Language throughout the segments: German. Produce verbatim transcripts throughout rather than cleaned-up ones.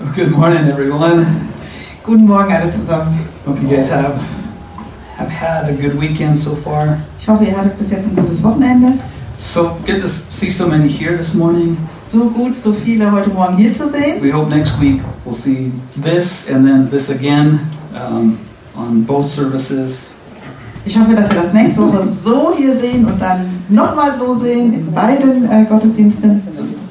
Good morning, everyone. Guten Morgen alle zusammen. Hope you guys have have had a good weekend so far. Ich hoffe, ihr hattet bis jetzt ein gutes Wochenende. So good to see so many here this morning. So gut, so viele heute Morgen hier zu sehen. We hope next week we'll see this and then this again um, on both services. Ich hoffe, dass wir das nächste Woche so hier sehen und dann nochmal so sehen in beiden äh, Gottesdiensten.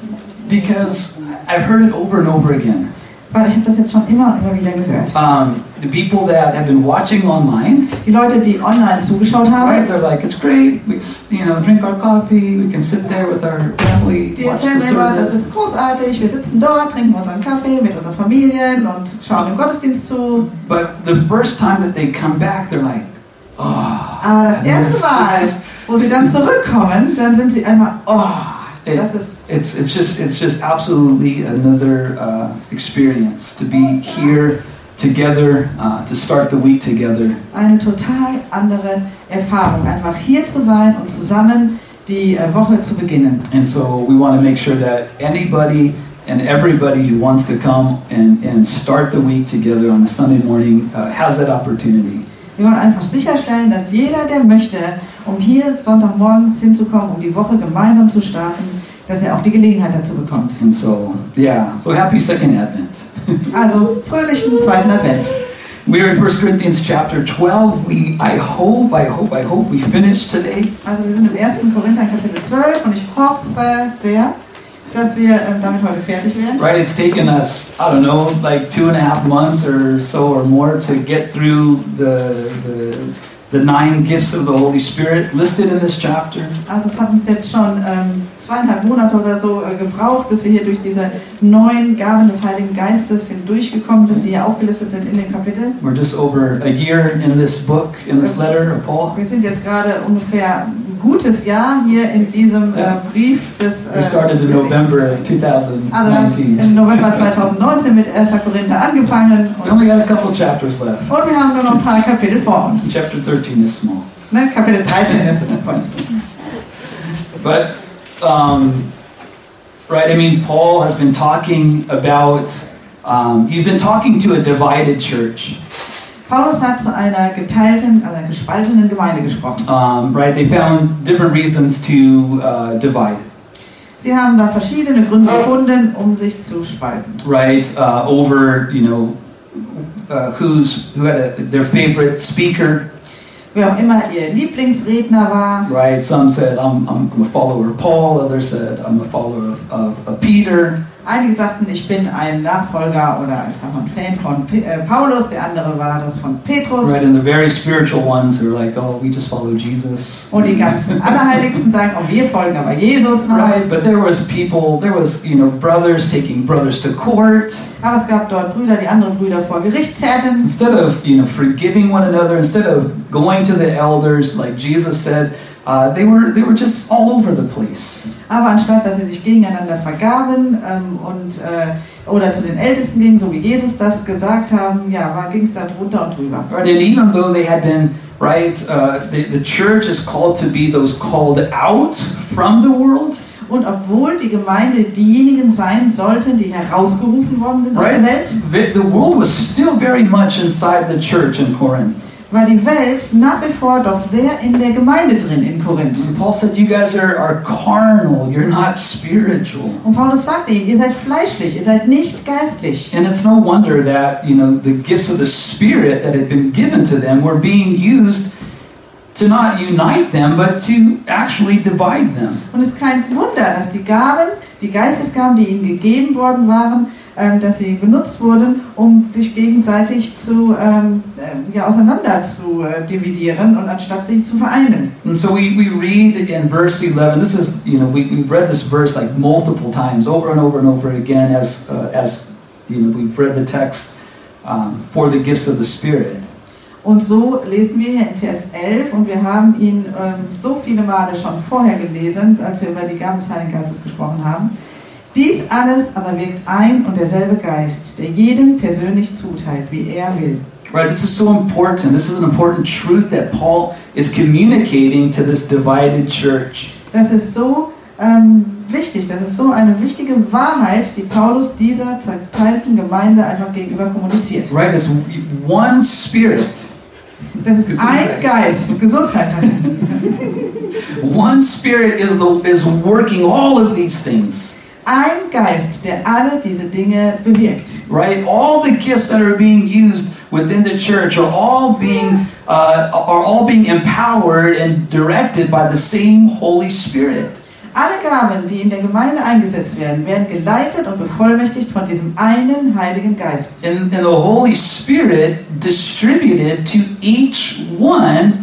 Because I've heard it over and over again. Weil ich habe das jetzt schon immer und immer wieder gehört. Um, the people that have been watching online, die Leute, die online zugeschaut haben, right? They're like, it's great. We, you know, drink our coffee. We can sit there with our family. Die watch erzählen the immer, das service. ist großartig. Wir sitzen dort, trinken unseren Kaffee mit unseren Familien und schauen dem Gottesdienst zu. But the first time that they come back, they're like, oh. Aber das erste Mal, wo sie dann zurückkommen, dann sind sie einmal, oh. It, it's it's just it's just absolutely another uh, experience to be here together, uh, to start the week together. Eine total andere Erfahrung, einfach hier zu sein und zusammen die äh, Woche zu beginnen. And so we want to make sure that anybody and everybody who wants to come and and start the week together on a Sunday morning uh, has that opportunity. Wir wollen einfach sicherstellen, dass jeder, der möchte, um hier Sonntagmorgens hinzukommen, um die Woche gemeinsam zu starten, dass er auch die Gelegenheit dazu bekommt. And so, yeah, so happy second Advent. Also fröhlichen zweiten Advent. We are in First Corinthians chapter twelve. We, I hope, I hope, I hope we finish today. Also wir sind im ersten Korinther Kapitel zwölf und ich hoffe sehr, dass wir ähm, damit heute fertig werden. Right, it's taken us, I don't know, like two and a half months or so or more to get through the the the nine gifts of the Holy Spirit listed in this chapter. Also es hat uns jetzt schon ähm, zweieinhalb Monate oder so äh, gebraucht, bis wir hier durch diese neun Gaben des Heiligen Geistes hindurchgekommen sind, die hier aufgelistet sind in dem Kapitel. We're just over a year in this book, in this letter of Paul. Wir sind jetzt gerade ungefähr ein gutes Jahr hier in diesem äh, Brief des... Äh, we started in November twenty nineteen. Also im November zwanzig neunzehn mit erster Korinther angefangen. We only got a couple chapters left. Und wir haben nur noch ein paar Kapitel vor uns. Chapter thirteen is small. Ne, Kapitel dreizehn ist vor uns. But, um, right, I mean, Paul has been talking about, um, he's been talking to a divided church. Paulus hat zu einer geteilten, also einer gespaltenen Gemeinde gesprochen. Um, right, they found different reasons to uh, divide. Sie haben da verschiedene Gründe gefunden, um sich zu spalten. Right, uh, over, you know, uh, who's who had a, their favorite speaker. Wer auch immer ihr Lieblingsredner war. Right, some said I'm, I'm a follower of Paul, others said I'm a follower of, of Peter. Einige sagten, ich bin ein Nachfolger oder ich sag mal ein Fan von P- äh, Paulus, der andere war das von Petrus. Right, and the very spiritual ones who are like, oh, we just follow Jesus. Und die ganzen Allerheiligsten sagen, oh, wir folgen aber Jesus nach. Right, but there was people, there was, you know, brothers taking brothers to court. Aber es gab dort Brüder, die andere Brüder vor Gericht zerrten. Instead of, you know, forgiving one another, instead of going to the elders, like Jesus said, uh, they were they were just all over the place. Aber anstatt, dass sie sich gegeneinander vergaben ähm, und äh, oder zu den Ältesten gingen, so wie Jesus das gesagt haben, ja, ging es dann drunter und drüber. Right, and even though they had been, right, uh, the, the church is called to be those called out from the world. Und obwohl die Gemeinde diejenigen sein sollten, die herausgerufen worden sind aus right? der Welt, The world was still very much inside the church in Corinth. war die Welt nach wie vor doch sehr in der Gemeinde drin in Korinth. And Paul said, you guys are, are carnal, you're not spiritual. Und Paulus sagte ihnen, ihr seid fleischlich, ihr seid nicht geistlich. And it's no wonder that, you know, the gifts of the Spirit that had been given to them were being used to not unite them, but to actually divide them. Und es ist kein Wunder, dass die Gaben, die Geistesgaben, die ihnen gegeben worden waren, ähm, dass sie benutzt wurden, um sich gegenseitig zu ähm, äh, ja, auseinander zu äh, dividieren und anstatt sich zu vereinen. And so we, we read in verse eleven. This is, you know, we we've read this verse like multiple times, over and over and over again, as uh, as you know, we've read the text um, for the gifts of the Spirit. Und so lesen wir hier in Vers elf und wir haben ihn ähm, so viele Male schon vorher gelesen, als wir über die Gaben des Heiligen Geistes gesprochen haben. Dies alles aber wirkt ein und derselbe Geist, der jedem persönlich zuteilt, wie er will. Right, this is so important. This is an important truth that Paul is communicating to this divided church. Das ist so ähm, wichtig. Das ist so eine wichtige Wahrheit, die Paulus dieser zerteilten Gemeinde einfach gegenüber kommuniziert. Right? It's one spirit. Das ist ein Geist. Gesundheit. One spirit is the is working all of these things. Ein Geist, der alle diese Dinge bewirkt. Right? All the gifts that are being used within the church are all being uh, are all being empowered and directed by the same Holy Spirit. Alle Gaben, die in der Gemeinde eingesetzt werden, werden geleitet und bevollmächtigt von diesem einen Heiligen Geist. And, and the Holy Spirit distributed to each one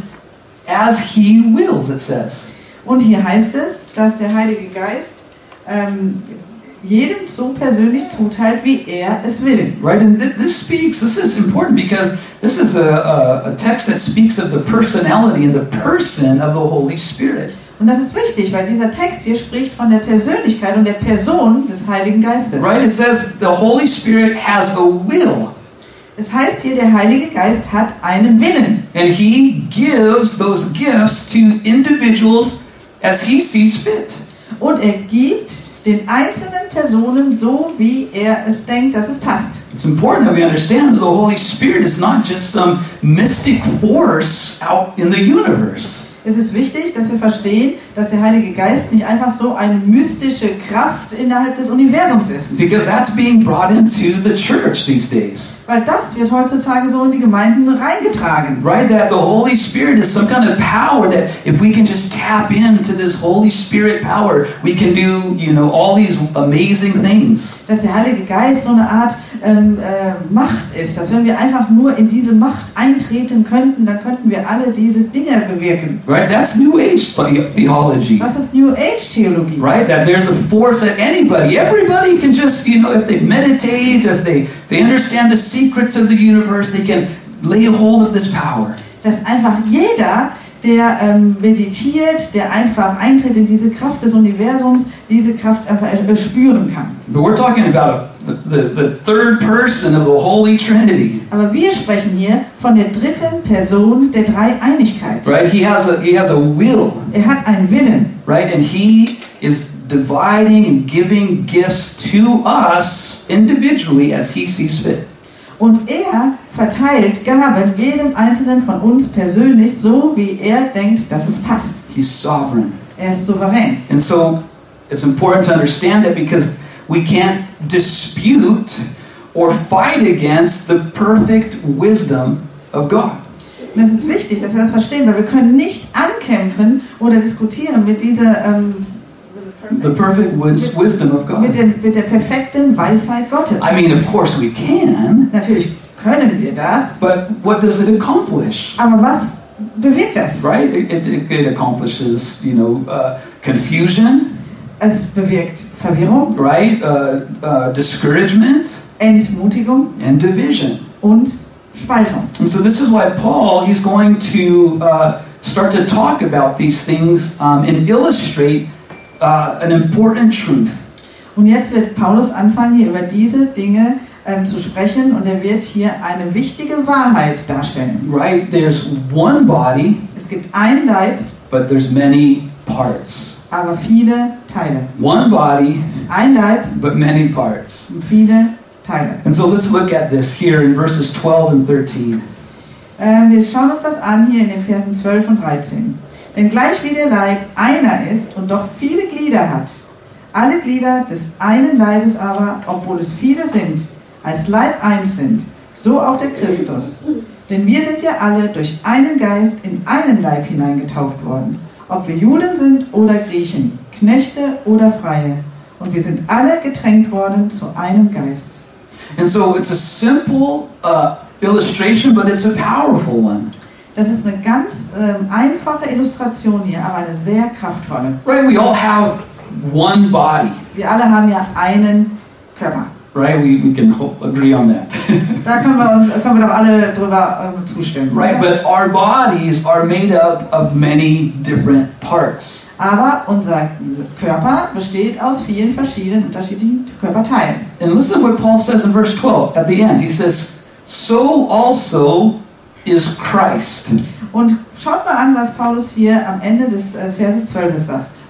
as He wills, it says. Und hier heißt es, dass der Heilige Geist ähm, jedem so persönlich zuteilt, wie er es will. Right, and th- this speaks, this is important because this is a, a, a text that speaks of the personality and the person of the Holy Spirit. Und das ist wichtig, weil dieser Text hier spricht von der Persönlichkeit und der Person des Heiligen Geistes. Right, it says the Holy Spirit has a will. Es heißt hier, der Heilige Geist hat einen Willen. And He gives those gifts to individuals as He sees fit. Und er gibt den einzelnen Personen so, wie er es denkt, dass es passt. It's important that we understand that the Holy Spirit is not just some mystic force out in the universe. Es ist wichtig, dass wir verstehen, dass der Heilige Geist nicht einfach so eine mystische Kraft innerhalb des Universums ist. Because that's being brought into the church these days. Weil das wird heutzutage so in die Gemeinden reingetragen. Right, that the Holy Spirit is some kind of power that if we can just tap into this Holy Spirit power, we can do, you know, all these amazing things. Dass der Heilige Geist so eine Art ähm, äh, Macht ist, dass wenn wir einfach nur in diese Macht eintreten könnten, dann könnten wir alle diese Dinge bewirken. Right, that's New Age theology. Das ist New Age Theologie. Right, that there's a force that anybody, everybody can just, you know, if they meditate, if they, they understand the secrets of the universe, they can lay a hold of this power. Dass einfach jeder, der ähm, meditiert, der einfach eintritt in diese Kraft des Universums, diese Kraft einfach äh, spüren kann. But we're talking about the, the, the third person of the Holy Trinity. Aber wir sprechen hier von der dritten Person der Dreieinigkeit. Right, he has a he has a will. Er hat einen Willen. Right, and he is dividing and giving gifts to us individually as he sees fit. Und er verteilt Gaben jedem Einzelnen von uns persönlich, so wie er denkt, dass es passt. He's sovereign. Er ist souverän. And so it's important to understand that because we can't dispute or fight against the perfect wisdom of God. Und es ist wichtig, dass wir das verstehen, weil wir können nicht ankämpfen oder diskutieren mit dieser ähm, The perfect wis- wisdom of God. mit, der, mit der perfekten Weisheit Gottes. I mean, of course we can, Natürlich können wir das, but what does it accomplish? aber was bewirkt das? Right? It, it, it accomplishes, you know, uh, confusion, Es bewirkt Verwirrung, right? Uh, uh, discouragement Entmutigung and division. und Spaltung. And so this is why Paul, he's going to uh, start to talk about these things um, and illustrate uh, an important truth. Und jetzt wird Paulus anfangen, hier über diese Dinge ähm, zu sprechen, und er wird hier eine wichtige Wahrheit darstellen. Right? There's one body, Es gibt einen Leib, but there's many parts. aber viele Teile. One body, Ein Leib but many parts. und viele Teile. And so let's look at this here in verses twelve and thirteen. Ähm, wir schauen uns das an hier in den Versen zwölf und dreizehn. Denn gleich wie der Leib einer ist und doch viele Glieder hat, alle Glieder des einen Leibes aber, obwohl es viele sind, als Leib eins sind, so auch der Christus. Denn wir sind ja alle durch einen Geist in einen Leib hineingetauft worden, ob wir Juden sind oder Griechen, Knechte oder Freie. Und wir sind alle getränkt worden zu einem Geist. And so it's a simple uh, illustration, but it's a powerful one. Das ist eine ganz ähm, einfache Illustration hier, aber eine sehr kraftvolle. Right? We all have one body. Wir alle haben ja einen Körper. Right? We, we can ho- agree on that. Da können wir uns, können wir doch alle drüber ähm, zustimmen. Right? But our bodies are made up of many different parts. Aber unser Körper besteht aus vielen verschiedenen unterschiedlichen Körperteilen. And listen what Paul says in verse twelve at the end. He says, "So also is Christ." Und schaut mal an, was Paulus hier am Ende des äh, Verses zwölf sagt.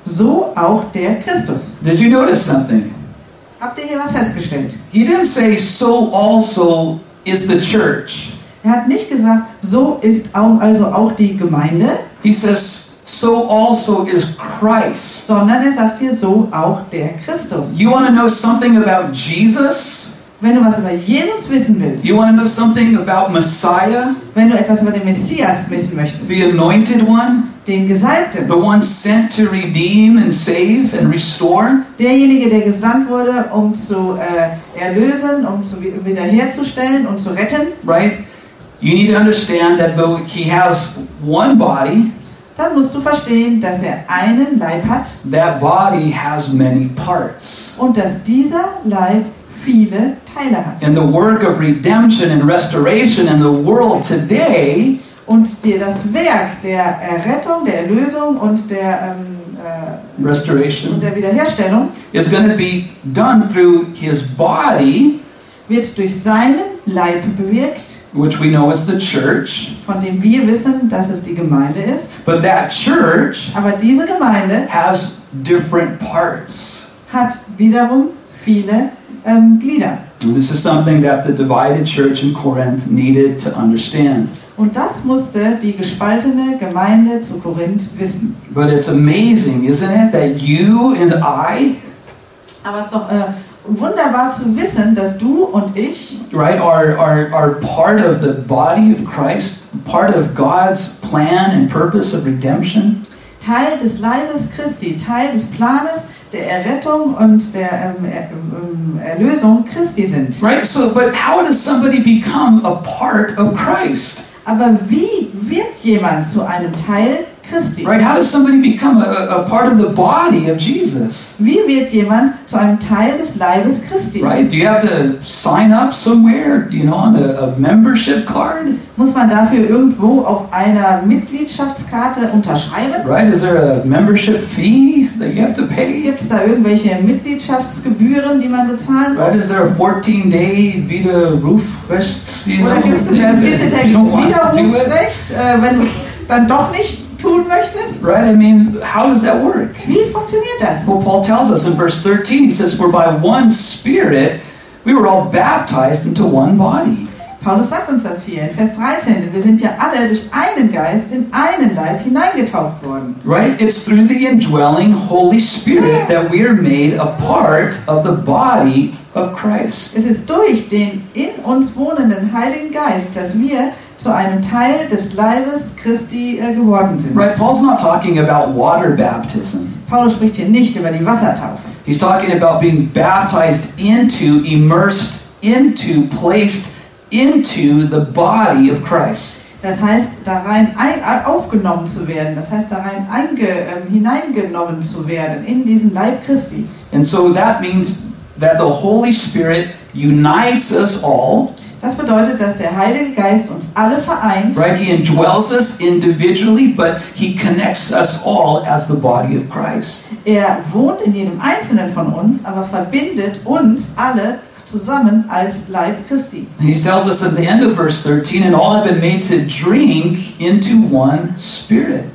so auch der Christus. Did you notice something? Habt ihr hier was festgestellt? He didn't say, so also is the church. Er hat nicht gesagt, so ist auch, also auch die Gemeinde, He says, so also is Christ. sondern er sagt hier, so auch der Christus. You want to know something about Jesus? Wenn du was über Jesus wissen willst, You want to know something about Messiah, wenn du etwas über den Messias wissen möchtest, the anointed one, den Gesalbten, the one sent to redeem and save and restore? derjenige, der gesandt wurde, um zu äh, erlösen, um zu wiederherzustellen und zu retten, Right? You need to understand that though he has one body, dann musst du verstehen, dass er einen Leib hat that body has many parts. und dass dieser Leib viele Teile hat. And the work of redemption and restoration in the world today Und dir das Werk der Errettung, der Erlösung und der, ähm, äh, restoration und der Wiederherstellung is going to be done through his body, wird durch seinen Leib bewirkt, which we know is the church. von dem wir wissen, dass es die Gemeinde ist. But that church Aber diese Gemeinde has different parts. hat wiederum viele ähm, Glieder. And this is something that the divided church in Corinth needed to understand. Und das musste die gespaltene Gemeinde zu Korinth wissen. But it's amazing, isn't it, that you and I, Aber es ist doch äh, wunderbar zu wissen, dass du und ich right, are, are, are part of the body of Christ, part of God's plan and purpose of redemption. Teil des Leibes Christi, Teil des Planes der Errettung und der ähm, er, ähm, Erlösung Christi sind. Right? So, but how does somebody become a part of Christ? Aber wie wird jemand zu einem Teil Christi? Right? How does somebody become a, a part of the body of Jesus? Wie wird jemand zu einem Teil des Leibes Christi? Right? Do you have to sign up somewhere, you know, on a, a membership card? Muss man dafür irgendwo auf einer Mitgliedschaftskarte unterschreiben? Right? Is there a membership fee that you have to pay? Gibt es da irgendwelche Mitgliedschaftsgebühren, die man bezahlen Right? muss? Is there a fourteen day Widerrufsrecht? You know, Oder gibt es ein if you vierzehn-tägiges don't want to do it? Widerrufsrecht, äh, wenn du es dann doch nicht tun möchtest? Right? I mean, how does that work? Wie funktioniert das? Well, Paul tells us in verse thirteen, he says, for by one Spirit we were all baptized into one body. Paulus sagt uns das hier in Vers dreizehn, denn wir sind ja alle durch einen Geist in einen Leib hineingetauft worden. Right? It's through the indwelling Holy Spirit that we are made a part of the body of Christ. Es ist durch den in uns wohnenden Heiligen Geist, dass wir zu einem Teil des Leibes Christi äh, geworden sind. Right? Paul's not talking about water baptism. Paulus spricht hier nicht über die Wassertaufe. He's talking about being baptized into, immersed into, placed into the body of Christ. Das heißt, da rein ein, aufgenommen zu werden, das heißt, da rein einge, ähm, hineingenommen zu werden in diesen Leib Christi. And so that means that the Holy Spirit unites us all. Das bedeutet, dass der Heilige Geist uns alle vereint. Right? He indwells us individually, but he connects us all as the body of Christ. Er wohnt in jedem Einzelnen von uns, aber verbindet uns alle zusammen als Leib Christi. And he tells us at the end of verse thirteen, and all have been made to drink into one Spirit.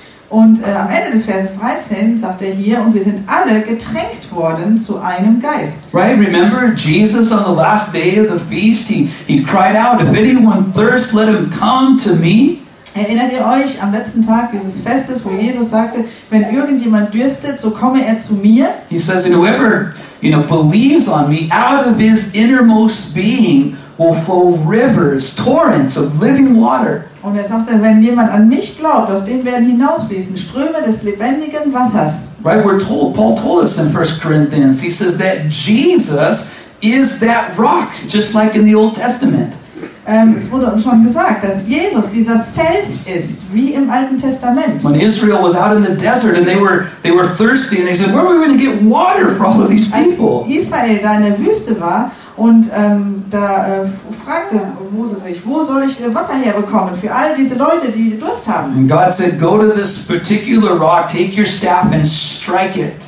Und äh, am Ende des Verses dreizehn sagt er hier, und wir sind alle getränkt worden zu einem Geist. Right? Remember Jesus on the last day of the feast, he, he cried out, if anyone thirsts, let him come to me. Erinnert ihr euch am letzten Tag dieses Festes, wo Jesus sagte, wenn irgendjemand dürstet, so komme er zu mir? He says, and whoever, you know, believes on me, out of his innermost being will flow rivers, torrents of living water. Und er sagte, wenn jemand an mich glaubt, aus dem werden hinausfließen Ströme des lebendigen Wassers. Right? We're told, Paul told us in First Corinthians, he says that Jesus is that rock, just like in the Old Testament. Ähm, es wurde uns schon gesagt, dass Jesus dieser Fels ist, wie im Alten Testament. When Israel was out in the desert and they were they were thirsty and they said, where are we going to get water for all of these Als people? Israel da in der Wüste war und ähm, da äh, fragte Mose sich, wo soll ich äh, Wasser herbekommen für all diese Leute, die Durst haben? And God said, go to this particular rock, take your staff and strike it.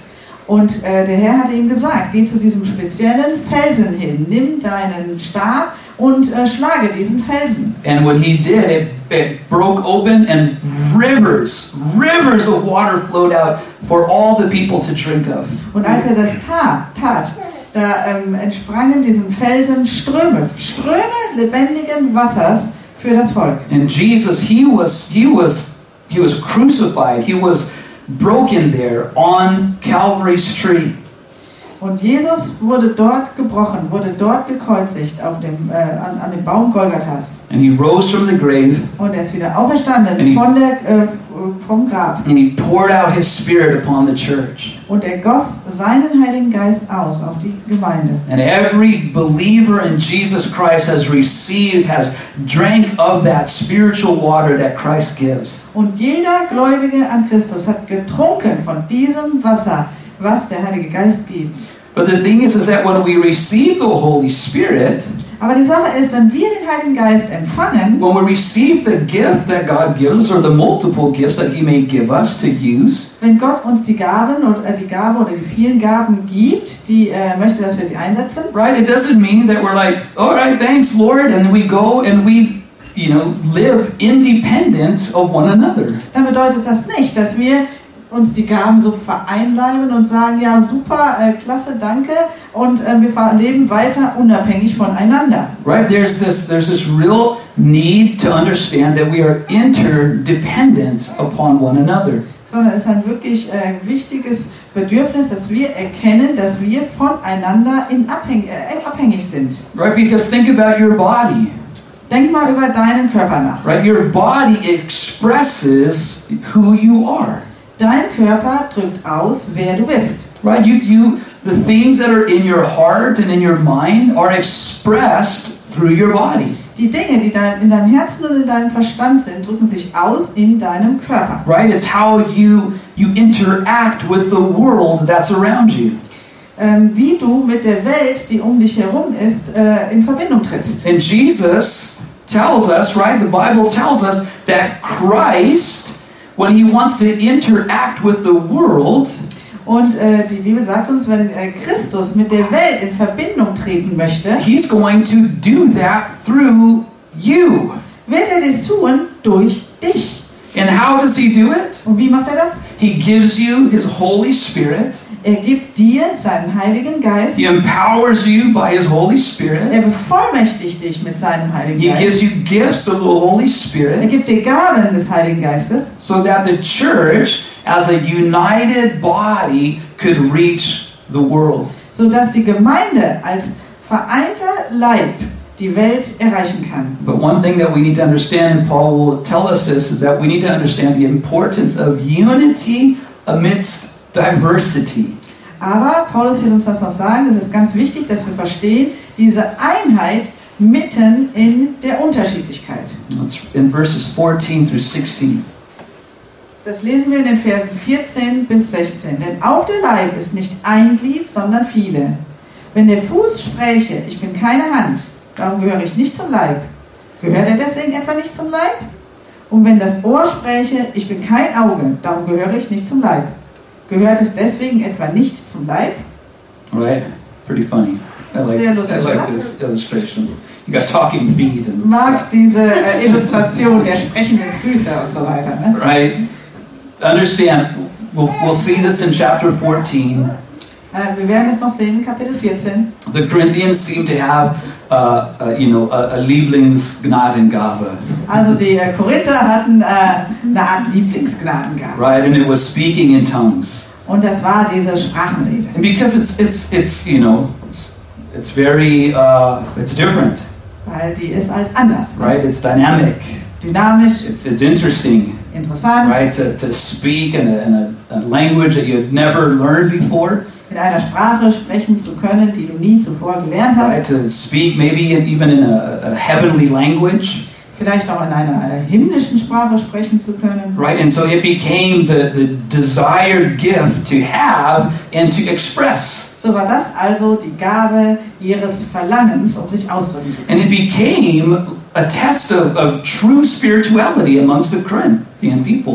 Und äh, der Herr hatte ihm gesagt, geh zu diesem speziellen Felsen hin, nimm deinen Stab und äh, schlage diesen Felsen. And what he did, it, it broke open and rivers, rivers of water flowed out for all the people to drink of. Und als er das tat, tat da ähm, entsprangen diesem Felsen Ströme, Ströme lebendigen Wassers für das Volk. And Jesus, he was, he was, he was crucified. He was broken there on Calvary Street. Und Jesus wurde dort gebrochen, wurde dort gekreuzigt auf dem, äh, an, an dem Baum Golgathas. And he rose from the grave. Und er ist wieder auferstanden he, von der, äh, vom Grab. And he poured out his Spirit upon the church. Und er goss seinen Heiligen Geist aus auf die Gemeinde. And every believer in Jesus Christ has received, has drank of that spiritual water that Christ gives. Und jeder Gläubige an Christus hat getrunken von diesem Wasser, was der Heilige Geist gibt. But the thing is, is that when we receive the Holy Spirit, aber die Sache ist, wenn wir den Heiligen Geist empfangen, when we receive the gift that God gives us, or the multiple gifts that He may give us to use, wenn Gott uns die Gaben oder die Gabe oder die vielen Gaben gibt, die er möchte, dass wir sie einsetzen, right? It doesn't mean that we're like, all right, thanks, Lord, and then we go and we, you know, live independent of one another. Dann bedeutet das nicht, dass wir uns die Gaben so vereinleiben und sagen, ja super, äh, klasse, danke, und äh, wir leben weiter unabhängig voneinander. Right, there's this there's this real need to understand that we are interdependent upon one another. Sondern es ist ein wirklich äh, wichtiges Bedürfnis, dass wir erkennen, dass wir voneinander in abhäng äh, abhängig sind. Right, because think about your body. Denk mal über deinen Körper nach. Right, your body expresses who you are. Dein Körper drückt aus, wer du bist. Right, you you the things that are in your heart and in your mind are expressed through your body. Die Dinge, die in deinem Herzen und in deinem Verstand sind, drücken sich aus in deinem Körper. Right, it's how you you interact with the world that's around you. Ähm, wie du mit der Welt, die um dich herum ist, äh, in Verbindung trittst. And Jesus tells us, right, the Bible tells us that Christ, when he wants to interact with the world, und äh, die Bibel sagt uns, wenn äh, Christus mit der Welt in Verbindung treten möchte, he's going to do that through you. Wird er dies tun durch dich. And how does he do it? Und wie macht er das? He gives you his Holy Spirit. Er gibt dir seinen Heiligen Geist. He empowers you by his Holy Spirit. Er bevollmächtigt dich mit seinem Heiligen He Geist. gives you gifts of the Holy Er Spirit gibt dir Gaben des Heiligen Geistes, so that the church, as a united body, could reach the world. sodass die Gemeinde als vereinter Leib die Welt erreichen kann. But one thing that we need to understand, and Paul will tell us this, is that we need to understand the importance of unity amidst diversity. Aber Paulus will uns das noch sagen, es ist ganz wichtig, dass wir verstehen, diese Einheit mitten in der Unterschiedlichkeit. It's in verses fourteen through sixteen. Das lesen wir in den Versen vierzehn bis sechzehn. Denn auch der Leib ist nicht ein Glied, sondern viele. Wenn der Fuß spräche, ich bin keine Hand, darum gehöre ich nicht zum Leib. Gehört er deswegen etwa nicht zum Leib? Und wenn das Ohr spräche, ich bin kein Auge, darum gehöre ich nicht zum Leib. Gehört es deswegen etwa nicht zum Leib? Right? Pretty funny. I like, Sehr lustig, I like oder? this illustration. You got talking feet and Mag stuff. diese äh, Illustration der sprechenden Füße und so weiter. Ne? Right? Understand, we'll, we'll see this in chapter fourteen. Äh, wir werden es noch sehen in Kapitel vierzehn. The Corinthians seem to have, uh, uh, you know, a, a Lieblingsgnadengabe. Also die äh, Korinther hatten äh, eine Art Lieblingsgnadengabe. Right? And it was speaking in tongues. Und das war diese Sprachenrede. And because it's, it's, it's you know, it's, it's very, uh, it's different. Weil die ist halt anders. Ne? Right? It's dynamic. Dynamisch, It's, it's interesting. interessant. Right? To, to speak in, a, in a, a language that you had never learned before. In einer Sprache sprechen zu können, die du nie zuvor gelernt Right? hast. To speak maybe even in a, a heavenly language. Vielleicht auch in einer, einer himmlischen Sprache sprechen zu können. Right? And so it became the, the desired gift to have and to express. So war das also die Gabe ihres Verlangens, um sich ausdrücken zu können. And it became a test of, of true spirituality amongst the Corinthian people.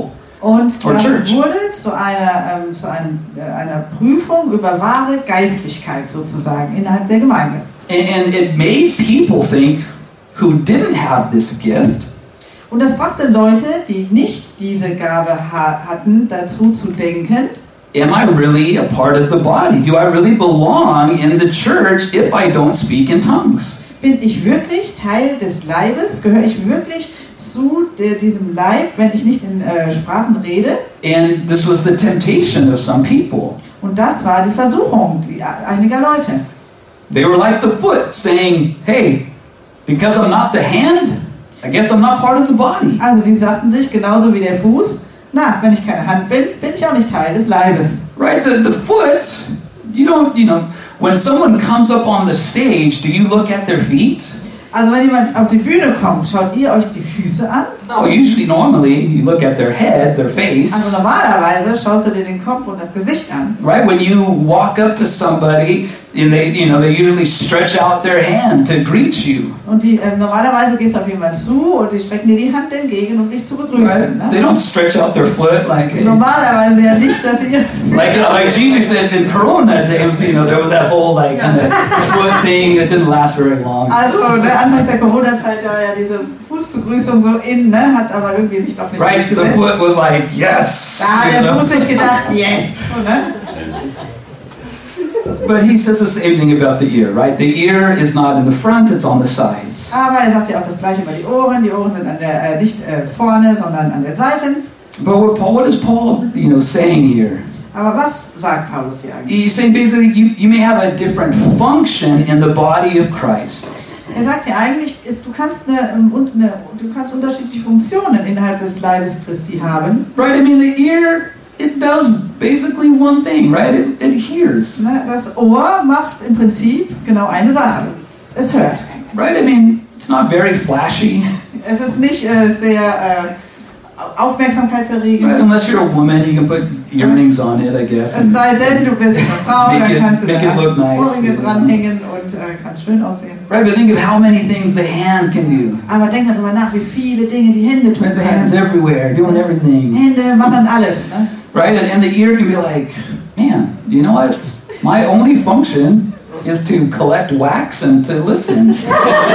Und Or das church. wurde zu einer, ähm, zu einem, äh, einer Prüfung über wahre Geistlichkeit sozusagen innerhalb der Gemeinde. And, and it made people think who didn't have this gift, Und das brachte Leute, die nicht diese Gabe ha- hatten, dazu zu denken, am I really a part of the body? Do I really belong in the church if I don't speak in tongues? bin ich wirklich Teil des Leibes? Gehöre ich wirklich zu der, diesem Leib, wenn ich nicht in äh, Sprachen rede? And this was the temptation of some people. Und das war die Versuchung die, einiger Leute. They were like the foot, saying, hey, because I'm not the hand, I guess I'm not part of the body. Also die sagten sich genauso wie der Fuß, na, wenn ich keine Hand bin, bin ich auch nicht Teil des Leibes. Right? The, the foot, you don't, you know, when someone comes up on the stage, do you look at their feet? Also wenn jemand auf die Bühne kommt, schaut ihr euch die Füße an? No, usually, normally, you look at their head, their face. Also normalerweise schaust du dir den Kopf und das Gesicht an. Right? When you walk up to somebody, and they, you know, they usually stretch out their hand to greet you. Und die, äh, normalerweise gehst du auf jemanden zu und die strecken dir die Hand entgegen, um dich zu begrüßen. Right? They Ne? don't stretch out their foot like, hey. Normalerweise ja nicht, dass sie... Like, like Jesus said in Corona times, you know, there was that whole like kind of foot thing that didn't last very long. Also, ne, anfangs der Corona-Zeit war ja diese Fußbegrüßung so in, ne, hat aber irgendwie sich doch nicht Right? The durchgesetzt. foot was like, yes. Da hat you der know? Fuß sich gedacht, yes. So, ne? But he says the same thing about the ear, right? The ear is not in the front, it's on the sides. Aber er sagt ja auch das Gleiche über die Ohren. Die Ohren sind an der, äh, nicht äh, vorne, sondern an den Seiten. But what, Paul, what is Paul, you know, saying here? Aber was sagt Paulus hier eigentlich? He's saying basically you, you may have a different function in the body of Christ. Er sagt ja eigentlich, ist, du, kannst eine, ähm, und eine, du kannst unterschiedliche Funktionen innerhalb des Leibes Christi haben. Right? I mean, the ear, it does basically one thing, right? It, it hears. Ne? Das Ohr macht im Prinzip genau eine Sache. Es hört. Right? I mean, it's not very flashy. Es ist nicht äh, sehr äh, aufmerksamkeitserregend. Right? Unless you're a woman, you can put earrings on it, I guess. Es sei denn, du bist eine Frau, Make dann it- kannst du make it look da nice. Ohrringe dranhängen und äh, kannst schön aussehen. Right? But think of how many things the hand can do. Aber denk mal drüber nach, wie viele Dinge die Hände tun Right? The hand's können. everywhere, doing everything. Hände machen alles. Ne? Right? And, and the ear can be like, man, you know what? My only function is to collect wax and to listen. Und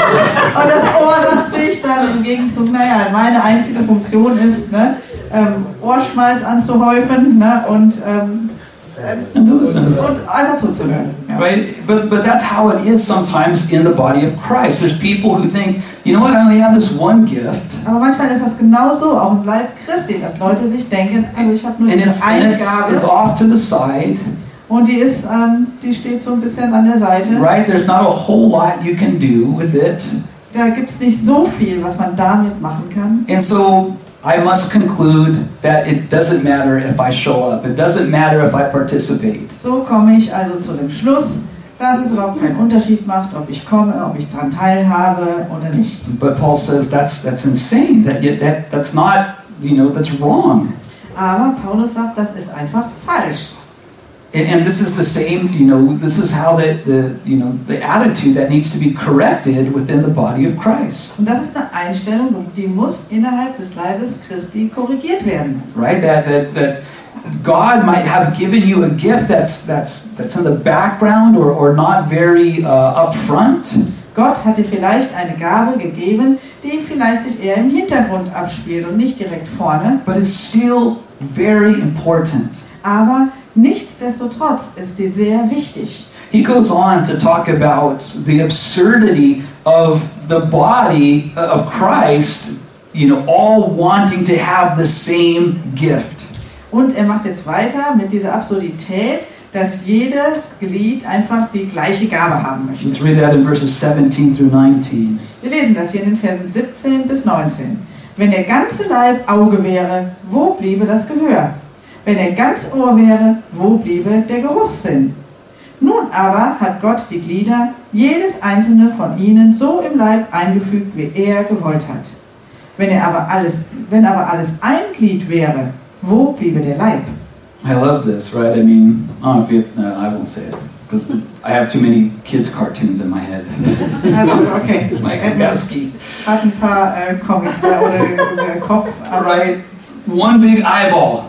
das Ohr sagt sich dann im Gegenzug, naja, meine einzige Funktion ist, ne, ähm, Ohrschmalz anzuhäufen, ne, und, ähm, And to listen. und einfach zuzuhören. Ja. Right? But, but that's how it is sometimes in the body of Christ. There's people who think, you know what, I only have this one gift. Aber manchmal ist das genauso, auch im Leib Christi, dass Leute sich denken, also ich habe nur And diese it's, and eine it's, it's Gabe off to the side. und die ist, ähm, die steht so ein bisschen an der Seite. Right? There's not a whole lot you can do with it. Da gibt es nicht so viel, was man damit machen kann. And so I must conclude that it doesn't matter if I show up. It doesn't matter if I participate. So komme ich also zu dem Schluss, dass es überhaupt keinen Unterschied macht, ob ich komme, ob ich daran teilhabe oder nicht. But Paul says that's that's insane. That that that's not, you know, that's wrong. Aber Paulus sagt, das ist einfach falsch. And, and this is the same, you know, this is how the, the you know the attitude that needs to be corrected within the body of Christ. Und das ist eine Einstellung, die muss innerhalb des Leibes Christi korrigiert werden. Right? That that that God might have given you a gift that's that's that's in the background or, or not very uh, upfront. Gott hat dir vielleicht eine Gabe gegeben, die vielleicht sich eher im Hintergrund abspielt und nicht direkt vorne. But it's still very important. Aber nichtsdestotrotz ist sie sehr wichtig. He goes on to talk about the absurdity of the body of Christ, you know, all wanting to have the same gift. Und er macht jetzt weiter mit dieser Absurdität, dass jedes Glied einfach die gleiche Gabe haben möchte. Let's read that in verses seventeen through nineteen. Wir lesen das hier in den Versen siebzehn bis neunzehn. Wenn der ganze Leib Auge wäre, wo bliebe das Gehör? Wenn er ganz Ohr wäre, wo bliebe der Geruchssinn? Nun aber hat Gott die Glieder, jedes einzelne von ihnen, so im Leib eingefügt, wie er gewollt hat. Wenn er aber alles, wenn aber alles ein Glied wäre, wo bliebe der Leib? I love this, right? I mean, I don't know if you, no, I won't say it because I have too many kids' cartoons in my head. Also, okay. Mike Er Wazowski. hat ein paar äh, Comics da oder im Kopf, aber Right? one big eyeball.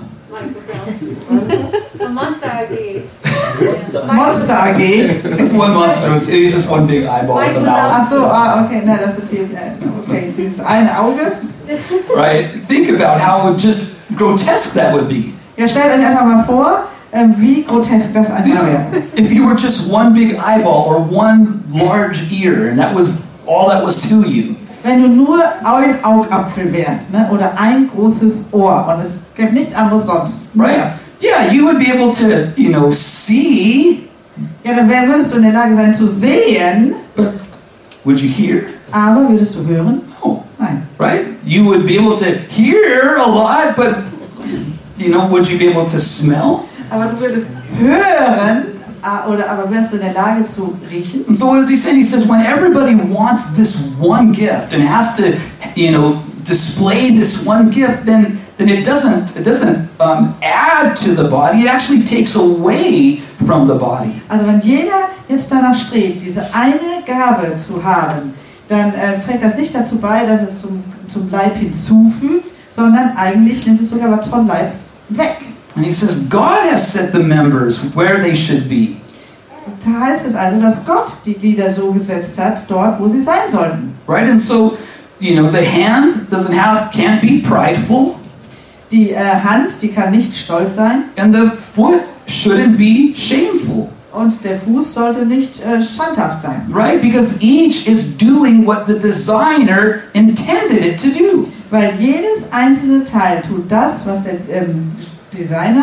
A Monster A G. Monster A G. It's one monster. It's just one big eyeball with a mouth. Ach so, ah, okay, na, das ist hier, okay, dieses eine Auge. Right? Think about how just grotesque that would be. Ja, stellt euch einfach mal vor, wie grotesk das einfach wäre. If you were just one big eyeball or one large ear, and that was all that was to you. Wenn du nur ein Augapfel wärst, ne, oder ein großes Ohr und es gibt nichts anderes sonst. Right? Yeah, you would be able to, you know, see. Ja, dann wär, würdest du in der Lage sein zu sehen. But would you hear? Aber würdest du hören? No. Nein. Right? You would be able to hear a lot, but, you know, would you be able to smell? Aber du würdest hören, oder aber wärst du in der Lage zu riechen? And so what does he say? He says, when everybody wants this one gift and has to, you know, display this one gift, then then it doesn't it doesn't um, add to the body. It actually takes away from the body. Also wenn jeder jetzt danach strebt, diese eine Gabe zu haben, dann äh, trägt das nicht dazu bei, dass es zum zum Leib hinzufügt, sondern eigentlich nimmt es sogar was vom Leib weg. And he says, God has set the members where they should be. Da heißt es also, dass Gott die Glieder so gesetzt hat, dort, wo sie sein sollten. Right? And so, you know, the hand doesn't have, can't be prideful. Die äh, Hand, die kann nicht stolz sein. And the foot shouldn't be shameful. Und der Fuß sollte nicht äh, schandhaft sein. Right? Because each is doing what the designer intended it to do. Weil jedes einzelne Teil tut das, was der ähm, Designer,